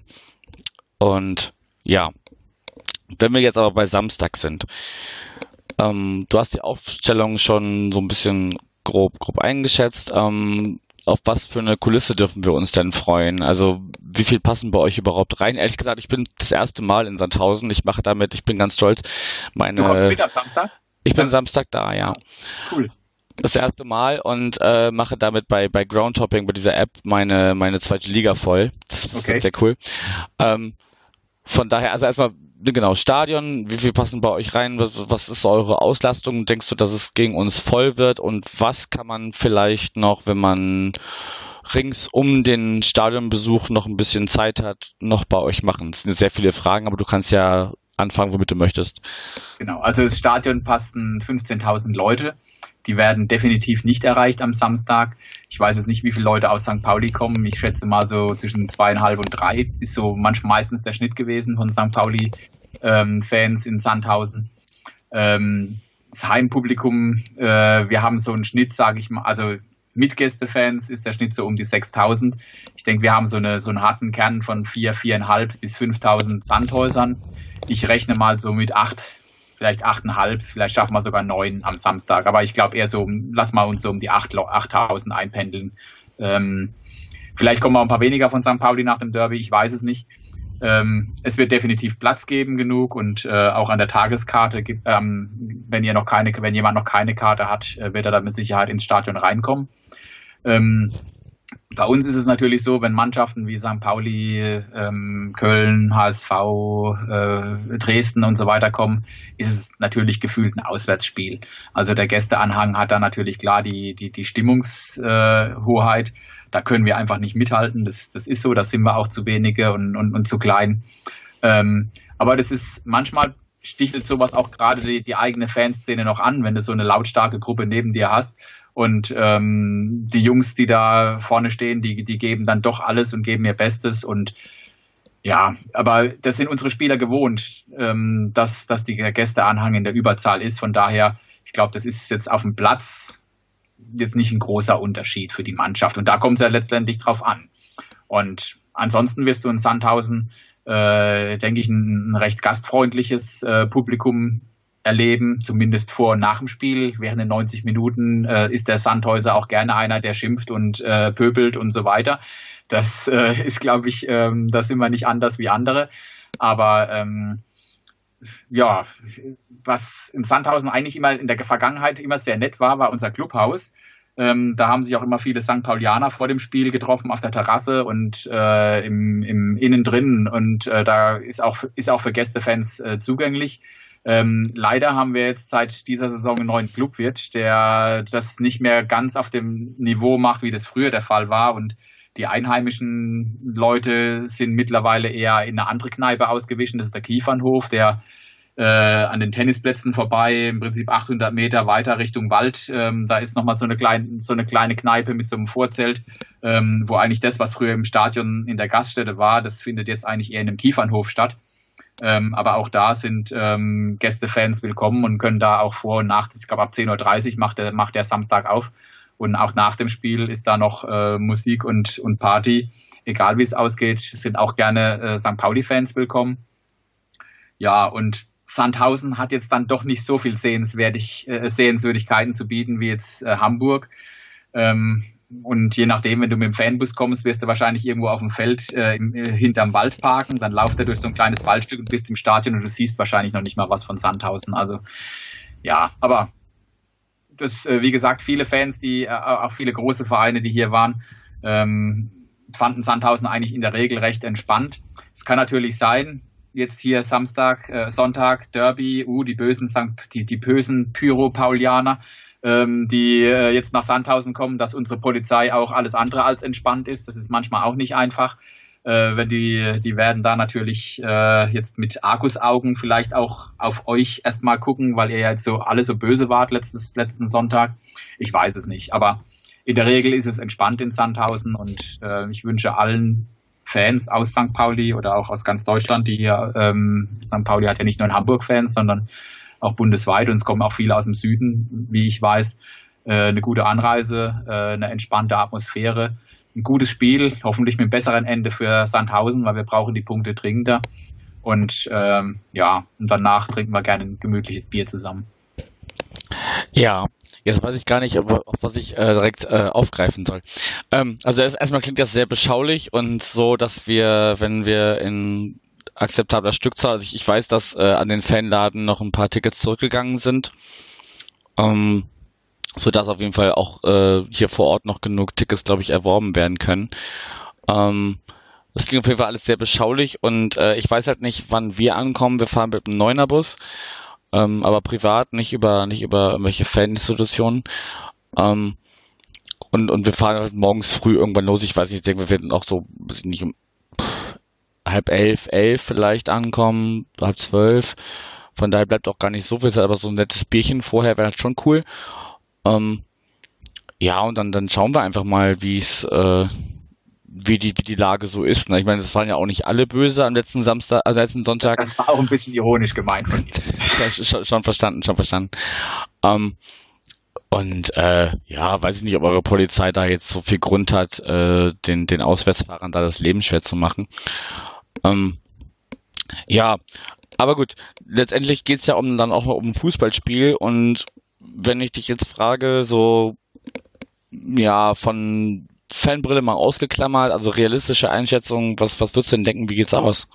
Und ja, wenn wir jetzt aber bei Samstag sind, ähm, du hast die Aufstellung schon so ein bisschen grob, grob eingeschätzt. Ähm, auf was für eine Kulisse dürfen wir uns denn freuen? Also wie viel passen bei euch überhaupt rein? Ehrlich gesagt, ich bin das erste Mal in Sandhausen. Ich mache damit, ich bin ganz stolz. Meine, du kommst mit am Samstag? Ich bin Samstag da, ja. Cool. Das erste Mal und äh, mache damit bei bei Groundhopping, bei dieser App, meine meine zweite Liga voll. Das ist okay. Sehr cool. Ähm, von daher, also erstmal, genau, Stadion, wie viel passen bei euch rein? Was, was ist eure Auslastung? Denkst du, dass es gegen uns voll wird? Und was kann man vielleicht noch, wenn man rings um den Stadionbesuch noch ein bisschen Zeit hat, noch bei euch machen? Es sind sehr viele Fragen, aber du kannst ja anfangen, womit du möchtest. Genau, also das Stadion passten fünfzehntausend Leute. Die werden definitiv nicht erreicht am Samstag. Ich weiß jetzt nicht, wie viele Leute aus Sankt Pauli kommen. Ich schätze mal so zwischen zweieinhalb und drei ist so manchmal meistens der Schnitt gewesen von Sankt Pauli-Fans ähm, in Sandhausen. Ähm, das Heimpublikum, äh, wir haben so einen Schnitt, sage ich mal, also mit Gästefans ist der Schnitt so um die sechstausend. Ich denke, wir haben so, eine, so einen harten Kern von vier, viereinhalb bis fünftausend Sandhäusern. Ich rechne mal so mit acht, vielleicht achteinhalb, vielleicht schaffen wir sogar neun am Samstag. Aber ich glaube eher so, lass mal uns so um die achttausend einpendeln. Ähm, vielleicht kommen auch ein paar weniger von Sankt Pauli nach dem Derby, ich weiß es nicht. Ähm, es wird definitiv Platz geben genug und äh, auch an der Tageskarte, ähm, wenn ihr noch keine, wenn jemand noch keine Karte hat, äh, wird er da mit Sicherheit ins Stadion reinkommen. Ähm, Bei uns ist es natürlich so, wenn Mannschaften wie Sankt Pauli, ähm, Köln, H S V, äh, Dresden und so weiter kommen, ist es natürlich gefühlt ein Auswärtsspiel. Also der Gästeanhang hat da natürlich klar die, die, die Stimmungshoheit. Äh, da können wir einfach nicht mithalten. Das, das ist so, da sind wir auch zu wenige und, und, und zu klein. Ähm, aber das ist manchmal stichelt sowas auch gerade die, die eigene Fanszene noch an, wenn du so eine lautstarke Gruppe neben dir hast. Und ähm, die Jungs, die da vorne stehen, die, die geben dann doch alles und geben ihr Bestes. Und ja, aber das sind unsere Spieler gewohnt, ähm, dass, dass der Gästeanhang in der Überzahl ist. Von daher, ich glaube, das ist jetzt auf dem Platz jetzt nicht ein großer Unterschied für die Mannschaft. Und da kommt es ja letztendlich drauf an. Und ansonsten wirst du in Sandhausen, äh, denke ich, ein, ein recht gastfreundliches äh, Publikum erleben, zumindest vor und nach dem Spiel. Während den neunzig Minuten äh, ist der Sandhäuser auch gerne einer, der schimpft und äh, pöbelt und so weiter. Das äh, ist, glaube ich, ähm, da sind wir nicht anders wie andere. Aber ähm, ja, was in Sandhausen eigentlich immer in der Vergangenheit immer sehr nett war, war unser Clubhaus. Ähm, da haben sich auch immer viele Sankt Paulianer vor dem Spiel getroffen auf der Terrasse und äh, im, im Innen drin. Und äh, da ist auch, ist auch für Gästefans äh, zugänglich. Ähm, leider haben wir jetzt seit dieser Saison einen neuen Clubwirt, der das nicht mehr ganz auf dem Niveau macht, wie das früher der Fall war. Und die einheimischen Leute sind mittlerweile eher in eine andere Kneipe ausgewichen. Das ist der Kiefernhof, der äh, an den Tennisplätzen vorbei, im Prinzip achthundert Meter weiter Richtung Wald. Ähm, da ist nochmal so eine kleine, so eine kleine Kneipe mit so einem Vorzelt, ähm, wo eigentlich das, was früher im Stadion in der Gaststätte war, das findet jetzt eigentlich eher in einem Kiefernhof statt. Ähm, aber auch da sind ähm, Gästefans willkommen und können da auch vor und nach, ich glaube ab zehn Uhr dreißig macht der, macht der Samstag auf und auch nach dem Spiel ist da noch äh, Musik und, und Party. Egal wie es ausgeht, sind auch gerne äh, Sankt Pauli-Fans willkommen. Ja, und Sandhausen hat jetzt dann doch nicht so viel Sehenswertig, äh, Sehenswürdigkeiten zu bieten wie jetzt äh, Hamburg. Ähm, Und je nachdem, wenn du mit dem Fanbus kommst, wirst du wahrscheinlich irgendwo auf dem Feld äh, im, äh, hinterm Wald parken. Dann lauft er durch so ein kleines Waldstück und bist im Stadion und du siehst wahrscheinlich noch nicht mal was von Sandhausen. Also ja, aber das, äh, wie gesagt, viele Fans, die äh, auch viele große Vereine, die hier waren, ähm, fanden Sandhausen eigentlich in der Regel recht entspannt. Es kann natürlich sein, jetzt hier Samstag, äh, Sonntag, Derby, uh, die bösen, Sankt, die, die bösen Pyro-Paulianer, die jetzt nach Sandhausen kommen, dass unsere Polizei auch alles andere als entspannt ist. Das ist manchmal auch nicht einfach. Wenn die, die werden da natürlich jetzt mit Argusaugen vielleicht auch auf euch erstmal gucken, weil ihr ja jetzt so alle so böse wart letztes, letzten Sonntag. Ich weiß es nicht. Aber in der Regel ist es entspannt in Sandhausen und ich wünsche allen Fans aus Sankt Pauli oder auch aus ganz Deutschland, die hier, ähm, Sankt Pauli hat ja nicht nur in Hamburg Fans, sondern auch bundesweit, und es kommen auch viele aus dem Süden, wie ich weiß. Äh, eine gute Anreise, äh, eine entspannte Atmosphäre, ein gutes Spiel, hoffentlich mit einem besseren Ende für Sandhausen, weil wir brauchen die Punkte dringender. Und ähm, ja, und danach trinken wir gerne ein gemütliches Bier zusammen. Ja, jetzt weiß ich gar nicht, ob, ob was ich äh, direkt äh, aufgreifen soll. Ähm, also erst, erstmal klingt das sehr beschaulich und so, dass wir, wenn wir in akzeptabler Stückzahl, also ich, ich weiß, dass äh, an den Fanladen noch ein paar Tickets zurückgegangen sind, ähm, sodass auf jeden Fall auch äh, hier vor Ort noch genug Tickets, glaube ich, erworben werden können. Ähm, das klingt auf jeden Fall alles sehr beschaulich und äh, ich weiß halt nicht, wann wir ankommen. Wir fahren mit einem Neunerbus. Ähm, aber privat, nicht über nicht über irgendwelche Faninstitutionen. Ähm, und, und wir fahren halt morgens früh irgendwann los. Ich weiß nicht, ich denke, wir werden auch so nicht um pff, halb elf, elf vielleicht ankommen, halb zwölf. Von daher bleibt auch gar nicht so viel Zeit, aber so ein nettes Bierchen vorher wäre halt schon cool. Ähm, ja, und dann, dann schauen wir einfach mal, wie es äh, wie die, wie die Lage so ist. Ne? Ich meine, das waren ja auch nicht alle böse am letzten Samstag, am letzten Sonntag. Das war auch ein bisschen ironisch gemeint von dir. schon, schon verstanden, schon verstanden. Ähm, und äh, ja, weiß ich nicht, ob eure Polizei da jetzt so viel Grund hat, äh, den, den Auswärtsfahrern da das Leben schwer zu machen. Ähm, ja, aber gut, letztendlich geht's ja um dann auch um ein Fußballspiel und wenn ich dich jetzt frage, so ja, von Fanbrille mal ausgeklammert, also realistische Einschätzung, was, was würdest du denn denken, wie geht's aus?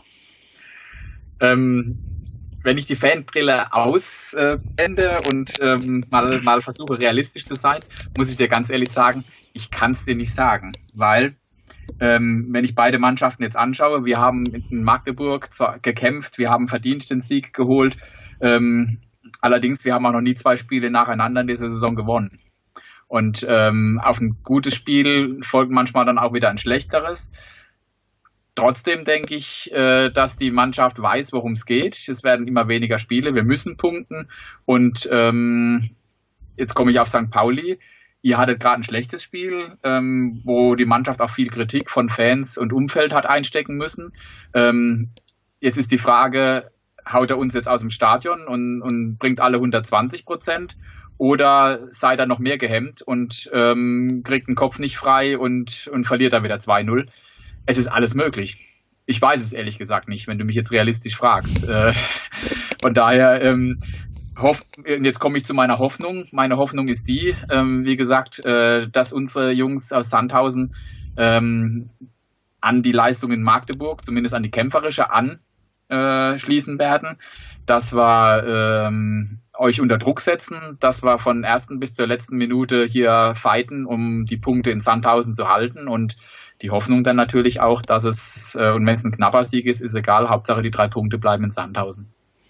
Ähm, wenn ich die Fanbrille ausblende äh, und ähm, mal, mal versuche realistisch zu sein, muss ich dir ganz ehrlich sagen, ich kann es dir nicht sagen, weil ähm, wenn ich beide Mannschaften jetzt anschaue, wir haben in Magdeburg zwar gekämpft, wir haben verdient den Sieg geholt, ähm, allerdings wir haben auch noch nie zwei Spiele nacheinander in dieser Saison gewonnen. Und ähm, auf ein gutes Spiel folgt manchmal dann auch wieder ein schlechteres. Trotzdem denke ich, äh, dass die Mannschaft weiß, worum es geht. Es werden immer weniger Spiele, wir müssen punkten. Und ähm, jetzt komme ich auf Sankt Pauli. Ihr hattet gerade ein schlechtes Spiel, ähm, wo die Mannschaft auch viel Kritik von Fans und Umfeld hat einstecken müssen. Ähm, jetzt ist die Frage, haut er uns jetzt aus dem Stadion und, und bringt alle hundertzwanzig Prozent? Oder seid ihr noch mehr gehemmt und ähm, kriegt den Kopf nicht frei und, und verliert dann wieder zwei null. Es ist alles möglich. Ich weiß es ehrlich gesagt nicht, wenn du mich jetzt realistisch fragst. Äh, von daher, ähm, hoff, jetzt komme ich zu meiner Hoffnung. Meine Hoffnung ist die, ähm, wie gesagt, äh, dass unsere Jungs aus Sandhausen ähm, an die Leistung in Magdeburg, zumindest an die kämpferische, anschließen werden. Das war ähm, euch unter Druck setzen, dass wir von ersten bis zur letzten Minute hier fighten, um die Punkte in Sandhausen zu halten und die Hoffnung dann natürlich auch, dass es, äh, und wenn es ein knapper Sieg ist, ist egal, Hauptsache die drei Punkte bleiben in Sandhausen.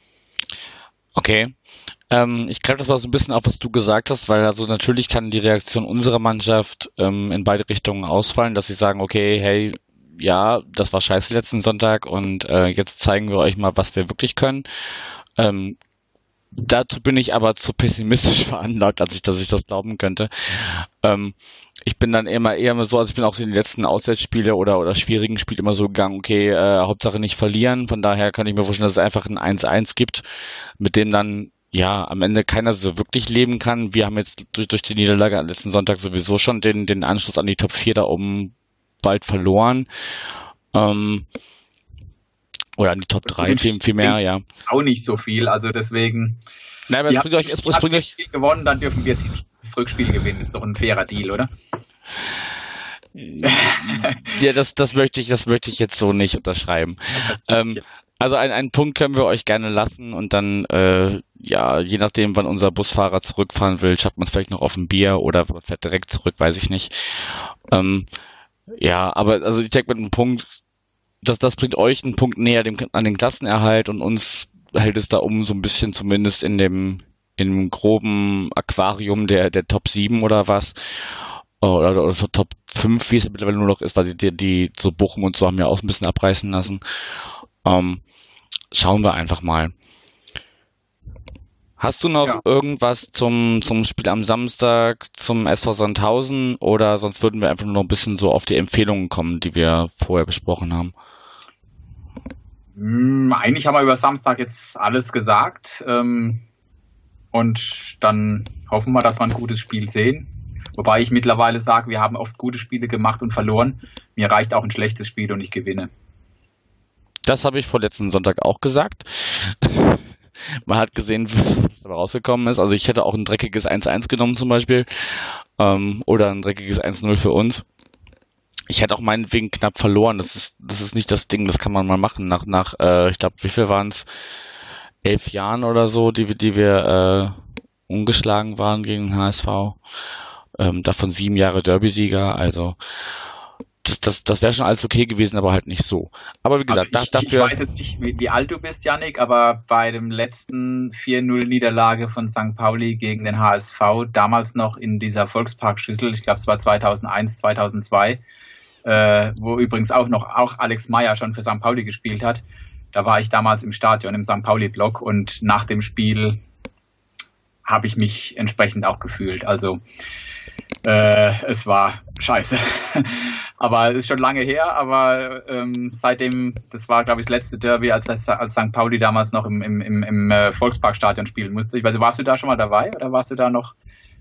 Okay, ähm, ich greife das mal so ein bisschen auf, was du gesagt hast, weil also natürlich kann die Reaktion unserer Mannschaft ähm, in beide Richtungen ausfallen, dass sie sagen, okay, hey, ja, das war scheiße letzten Sonntag und äh, jetzt zeigen wir euch mal, was wir wirklich können. Ähm, dazu bin ich aber zu pessimistisch veranlagt, als ich, dass ich das glauben könnte. Ähm, ich bin dann immer eher so, also ich bin auch in den letzten Auswärtsspiele oder oder schwierigen Spielen immer so gegangen, okay, äh, Hauptsache nicht verlieren. Von daher kann ich mir vorstellen, dass es einfach ein eins eins gibt, mit dem dann ja am Ende keiner so wirklich leben kann. Wir haben jetzt durch, durch die Niederlage am letzten Sonntag sowieso schon den den Anschluss an die Top vier da oben bald verloren. Ähm, oder an die Top drei Themen viel mehr, ja. Auch nicht so viel, also deswegen. Nein, aber es bringt euch, es, es bringt euch Spiel gewonnen, dann dürfen wir das Rückspiel gewinnen. Ist doch ein fairer Deal, oder? Ja, das, das möchte ich, das möchte ich jetzt so nicht unterschreiben. Ähm, also ein, einen Punkt können wir euch gerne lassen und dann, äh, ja, je nachdem, wann unser Busfahrer zurückfahren will, schafft man es vielleicht noch auf ein Bier oder fährt direkt zurück, weiß ich nicht. Ähm, ja, aber also ich denke mit einem Punkt, das, das bringt euch einen Punkt näher dem, an den Klassenerhalt und uns hält es da um so ein bisschen zumindest in dem, in dem groben Aquarium der, der Top sieben oder was. Oder, oder, oder Top fünf, wie es mittlerweile nur noch ist, weil die, die, die so Bochum und so haben ja auch ein bisschen abreißen lassen. Ähm, schauen wir einfach mal. Hast du noch ja. irgendwas zum, zum Spiel am Samstag, zum S V Sandhausen, oder sonst würden wir einfach nur noch ein bisschen so auf die Empfehlungen kommen, die wir vorher besprochen haben? Hm, eigentlich haben wir über Samstag jetzt alles gesagt, ähm, und dann hoffen wir, dass wir ein gutes Spiel sehen. Wobei ich mittlerweile sage, wir haben oft gute Spiele gemacht und verloren. Mir reicht auch ein schlechtes Spiel und ich gewinne. Das habe ich vorletzten Sonntag auch gesagt. Man hat gesehen, was dabei rausgekommen ist. Also ich hätte auch ein dreckiges eins eins genommen zum Beispiel. Ähm, oder ein dreckiges eins null für uns. Ich hätte auch meinetwegen knapp verloren. Das ist, das ist nicht das Ding, das kann man mal machen. Nach, nach äh, ich glaube, wie viel waren es? Elf Jahren oder so, die, die wir äh, ungeschlagen waren gegen den H S V. Ähm, davon sieben Jahre Derby-Sieger. Also das, das, das wäre schon alles okay gewesen, aber halt nicht so. Aber wie gesagt, also ich, dafür... Ich weiß jetzt nicht, wie alt du bist, Yannick, aber bei dem letzten vier null Niederlage von Sankt Pauli gegen den H S V, damals noch in dieser Volksparkschüssel, ich glaube es war zweitausendeins, zweitausendzwei, äh, wo übrigens auch noch auch Alex Meyer schon für Sankt Pauli gespielt hat, da war ich damals im Stadion, im Sankt Pauli-Block, und nach dem Spiel habe ich mich entsprechend auch gefühlt. Also äh, es war scheiße. Aber es ist schon lange her, aber ähm, seitdem, das war, glaube ich, das letzte Derby, als, das, als Sankt Pauli damals noch im, im, im, im äh, Volksparkstadion spielen musste. Ich weiß, warst du da schon mal dabei oder warst du da noch?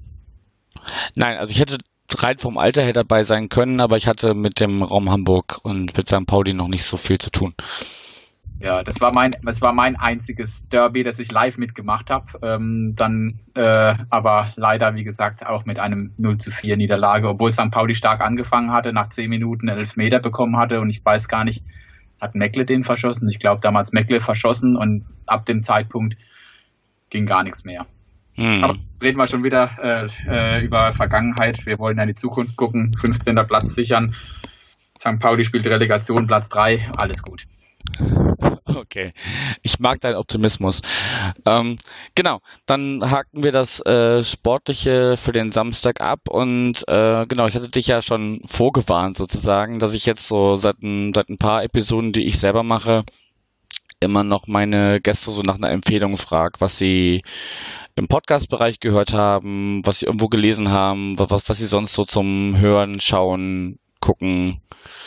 Nein, also ich hätte rein vom Alter her dabei sein können, aber ich hatte mit dem Raum Hamburg und mit Sankt Pauli noch nicht so viel zu tun. Ja, das war mein, das war mein einziges Derby, das ich live mitgemacht habe. Ähm, dann, äh, aber leider, wie gesagt, auch mit einem null zu vier Niederlage, obwohl Sankt Pauli stark angefangen hatte, nach zehn Minuten einen Elfmeter bekommen hatte, und ich weiß gar nicht, hat Meckle den verschossen? Ich glaube, damals Meckle verschossen, und ab dem Zeitpunkt ging gar nichts mehr. Hm. Aber jetzt reden wir schon wieder äh, über Vergangenheit. Wir wollen ja in die Zukunft gucken. fünfzehnter Platz sichern. Sankt Pauli spielt Relegation, Platz drei. Alles gut. Okay, ich mag deinen Optimismus. Ähm, genau, dann haken wir das äh, Sportliche für den Samstag ab, und äh, genau, ich hatte dich ja schon vorgewarnt sozusagen, dass ich jetzt so seit ein, seit ein paar Episoden, die ich selber mache, immer noch meine Gäste so nach einer Empfehlung frage, was sie im Podcast-Bereich gehört haben, was sie irgendwo gelesen haben, was, was sie sonst so zum Hören, Schauen, Gucken,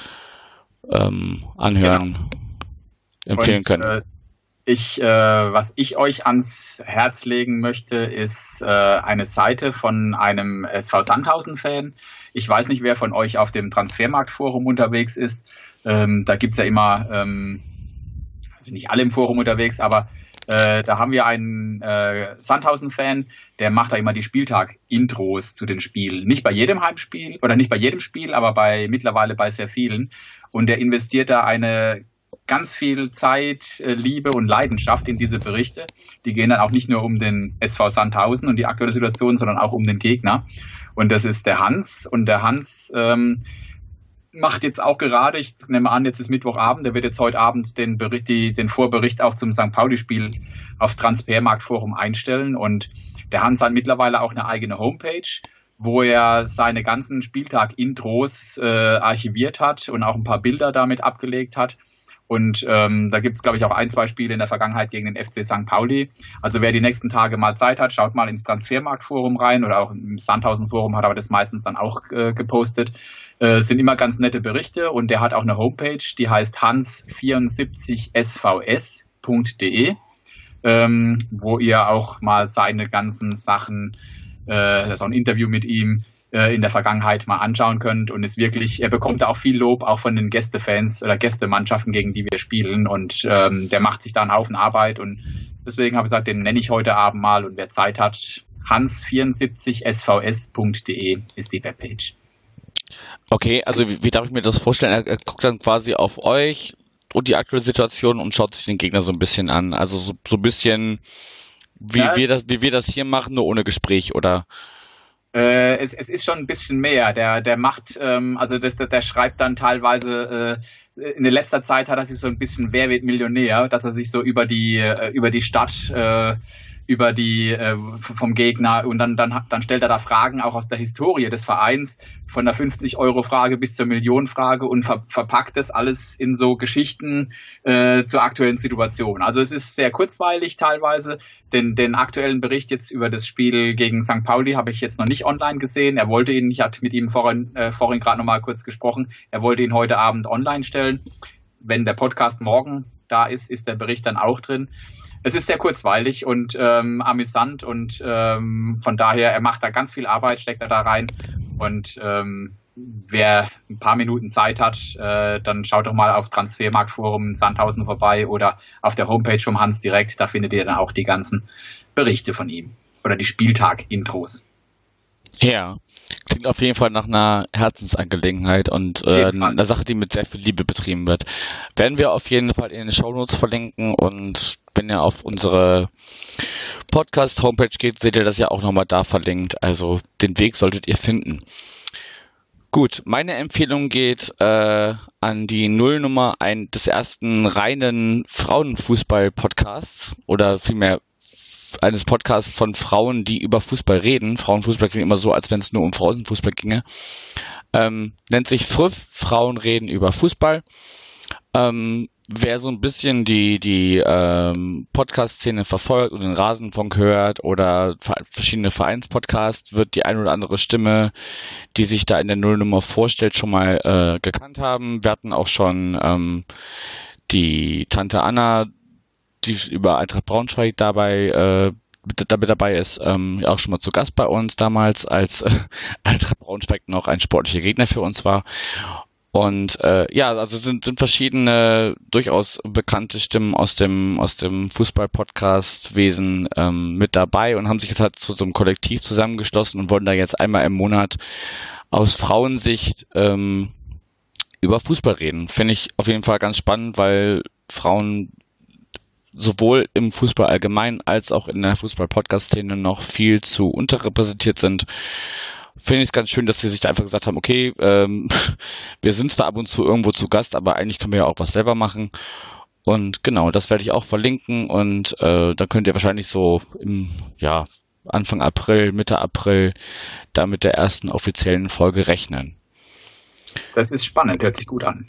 ähm, Anhören genau. empfehlen Und, können. Äh, ich, äh, was ich euch ans Herz legen möchte, ist äh, eine Seite von einem S V Sandhausen-Fan. Ich weiß nicht, wer von euch auf dem Transfermarkt-Forum unterwegs ist. Ähm, da gibt's ja immer, ähm, also nicht alle im Forum unterwegs, aber äh, da haben wir einen äh, Sandhausen-Fan, der macht da immer die Spieltag-Intros zu den Spielen. Nicht bei jedem Heimspiel oder nicht bei jedem Spiel, aber bei mittlerweile bei sehr vielen. Und der investiert da eine ganz viel Zeit, Liebe und Leidenschaft in diese Berichte. Die gehen dann auch nicht nur um den S V Sandhausen und die aktuelle Situation, sondern auch um den Gegner. Und das ist der Hans. Und der Hans ähm, macht jetzt auch gerade, ich nehme an, jetzt ist Mittwochabend, der wird jetzt heute Abend den Bericht, die, den Vorbericht auch zum Sankt Pauli-Spiel auf Transfermarktforum einstellen. Und der Hans hat mittlerweile auch eine eigene Homepage, wo er seine ganzen Spieltag-Intros äh, archiviert hat und auch ein paar Bilder damit abgelegt hat. Und ähm, da gibt es, glaube ich, auch ein, zwei Spiele in der Vergangenheit gegen den F C Sankt Pauli. Also wer die nächsten Tage mal Zeit hat, schaut mal ins Transfermarktforum rein, oder auch im Sandhausen-Forum hat aber das meistens dann auch äh, gepostet. Äh, sind immer ganz nette Berichte, und der hat auch eine Homepage, die heißt hans vierundsiebzig s v s punkt d e, ähm, wo ihr auch mal seine ganzen Sachen, äh, das ist auch ein Interview mit ihm, in der Vergangenheit mal anschauen könnt, und ist wirklich, er bekommt da auch viel Lob, auch von den Gästefans oder Gästemannschaften, gegen die wir spielen, und ähm, der macht sich da einen Haufen Arbeit, und deswegen habe ich gesagt, den nenne ich heute Abend mal, und wer Zeit hat, hans vierundsiebzig s v s punkt d e ist die Webpage. Okay, also wie, wie darf ich mir das vorstellen? Er, er guckt dann quasi auf euch und die aktuelle Situation und schaut sich den Gegner so ein bisschen an, also so, so ein bisschen wie, ja. wir das, wie wir das hier machen, nur ohne Gespräch, oder? Äh, es, es ist schon ein bisschen mehr. Der, der macht, ähm, also das, der, der schreibt dann teilweise, äh, in der letzter Zeit hat er sich so ein bisschen Wer wird Millionär, dass er sich so über die, äh, über die Stadt äh, über die äh, vom Gegner und dann, dann, dann stellt er da Fragen auch aus der Historie des Vereins, von der fünfzig-Euro-Frage bis zur Millionenfrage und ver, verpackt das alles in so Geschichten äh, zur aktuellen Situation. Also es ist sehr kurzweilig teilweise, denn den aktuellen Bericht jetzt über das Spiel gegen Sankt Pauli habe ich jetzt noch nicht online gesehen. Er wollte ihn, ich hatte mit ihm vorhin, äh, vorhin gerade noch mal kurz gesprochen, er wollte ihn heute Abend online stellen. Wenn der Podcast morgen da ist, ist der Bericht dann auch drin. Es ist sehr kurzweilig und ähm, amüsant und ähm, von daher, er macht da ganz viel Arbeit, steckt er da rein und ähm, wer ein paar Minuten Zeit hat, äh, dann schaut doch mal auf Transfermarktforum in Sandhausen vorbei oder auf der Homepage vom Hans direkt, da findet ihr dann auch die ganzen Berichte von ihm oder die Spieltag-Intros. Ja, klingt auf jeden Fall nach einer Herzensangelegenheit und äh, einer Sache, die mit sehr viel Liebe betrieben wird. Werden wir auf jeden Fall in den Shownotes verlinken und wenn ihr auf unsere Podcast-Homepage geht, seht ihr das ja auch nochmal da verlinkt. Also den Weg solltet ihr finden. Gut, meine Empfehlung geht äh, an die Nullnummer ein, des ersten reinen Frauenfußball-Podcasts oder vielmehr eines Podcasts von Frauen, die über Fußball reden. Frauenfußball klingt immer so, als wenn es nur um Frauenfußball ginge. Ähm, nennt sich Früff, Frauen reden über Fußball. Ähm, wer so ein bisschen die, die ähm, Podcast-Szene verfolgt und den Rasenfunk hört oder verschiedene Vereinspodcasts, wird die ein oder andere Stimme, die sich da in der Nullnummer vorstellt, schon mal äh, gekannt haben. Wir hatten auch schon ähm, die Tante Anna, die über Eintracht Braunschweig dabei äh, mit, damit dabei ist, ähm, auch schon mal zu Gast bei uns damals, als äh, Eintracht Braunschweig noch ein sportlicher Gegner für uns war. Und äh, ja, also sind, sind verschiedene durchaus bekannte Stimmen aus dem aus dem Fußball-Podcast-Wesen ähm, mit dabei und haben sich jetzt halt zu so einem Kollektiv zusammengeschlossen und wollen da jetzt einmal im Monat aus Frauensicht ähm, über Fußball reden. Finde ich auf jeden Fall ganz spannend, weil Frauen sowohl im Fußball allgemein als auch in der Fußball-Podcast-Szene noch viel zu unterrepräsentiert sind. Finde ich es ganz schön, dass sie sich da einfach gesagt haben, okay, ähm, wir sind zwar ab und zu irgendwo zu Gast, aber eigentlich können wir ja auch was selber machen. Und genau, das werde ich auch verlinken und äh, dann könnt ihr wahrscheinlich so im ja, Anfang April, Mitte April da mit der ersten offiziellen Folge rechnen. Das ist spannend, hört sich gut an.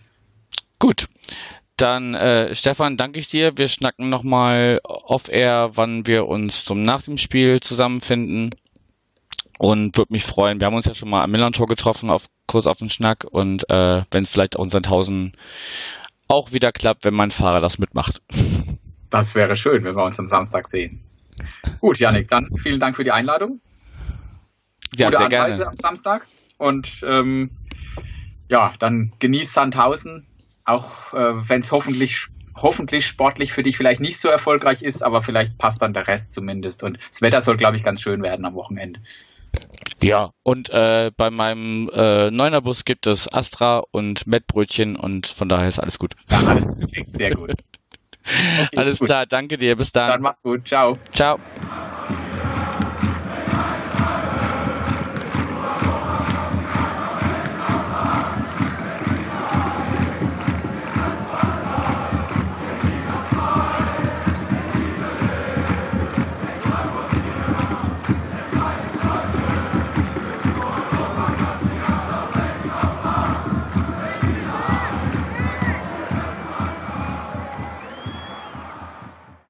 Gut. Dann, äh, Stefan, danke ich dir. Wir schnacken nochmal off-air, wann wir uns zum nach dem Spiel zusammenfinden. Und würde mich freuen. Wir haben uns ja schon mal am Millantor getroffen, auf, kurz auf den Schnack. Und äh, wenn es vielleicht auch in Sandhausen auch wieder klappt, wenn mein Fahrer das mitmacht. Das wäre schön, wenn wir uns am Samstag sehen. Gut, Jannik, dann vielen Dank für die Einladung. Ja, Gute sehr Anreise gerne. am Samstag. Und ähm, ja, dann genieß Sandhausen. Auch äh, wenn es hoffentlich, hoffentlich sportlich für dich vielleicht nicht so erfolgreich ist, aber vielleicht passt dann der Rest zumindest. Und das Wetter soll, glaube ich, ganz schön werden am Wochenende. Ja, und äh, bei meinem äh, Neunerbus gibt es Astra und Mettbrötchen und von daher ist alles gut. Ja, alles perfekt, sehr gut. Okay, alles gut. klar, danke dir, bis dann. Dann mach's gut, ciao. Ciao.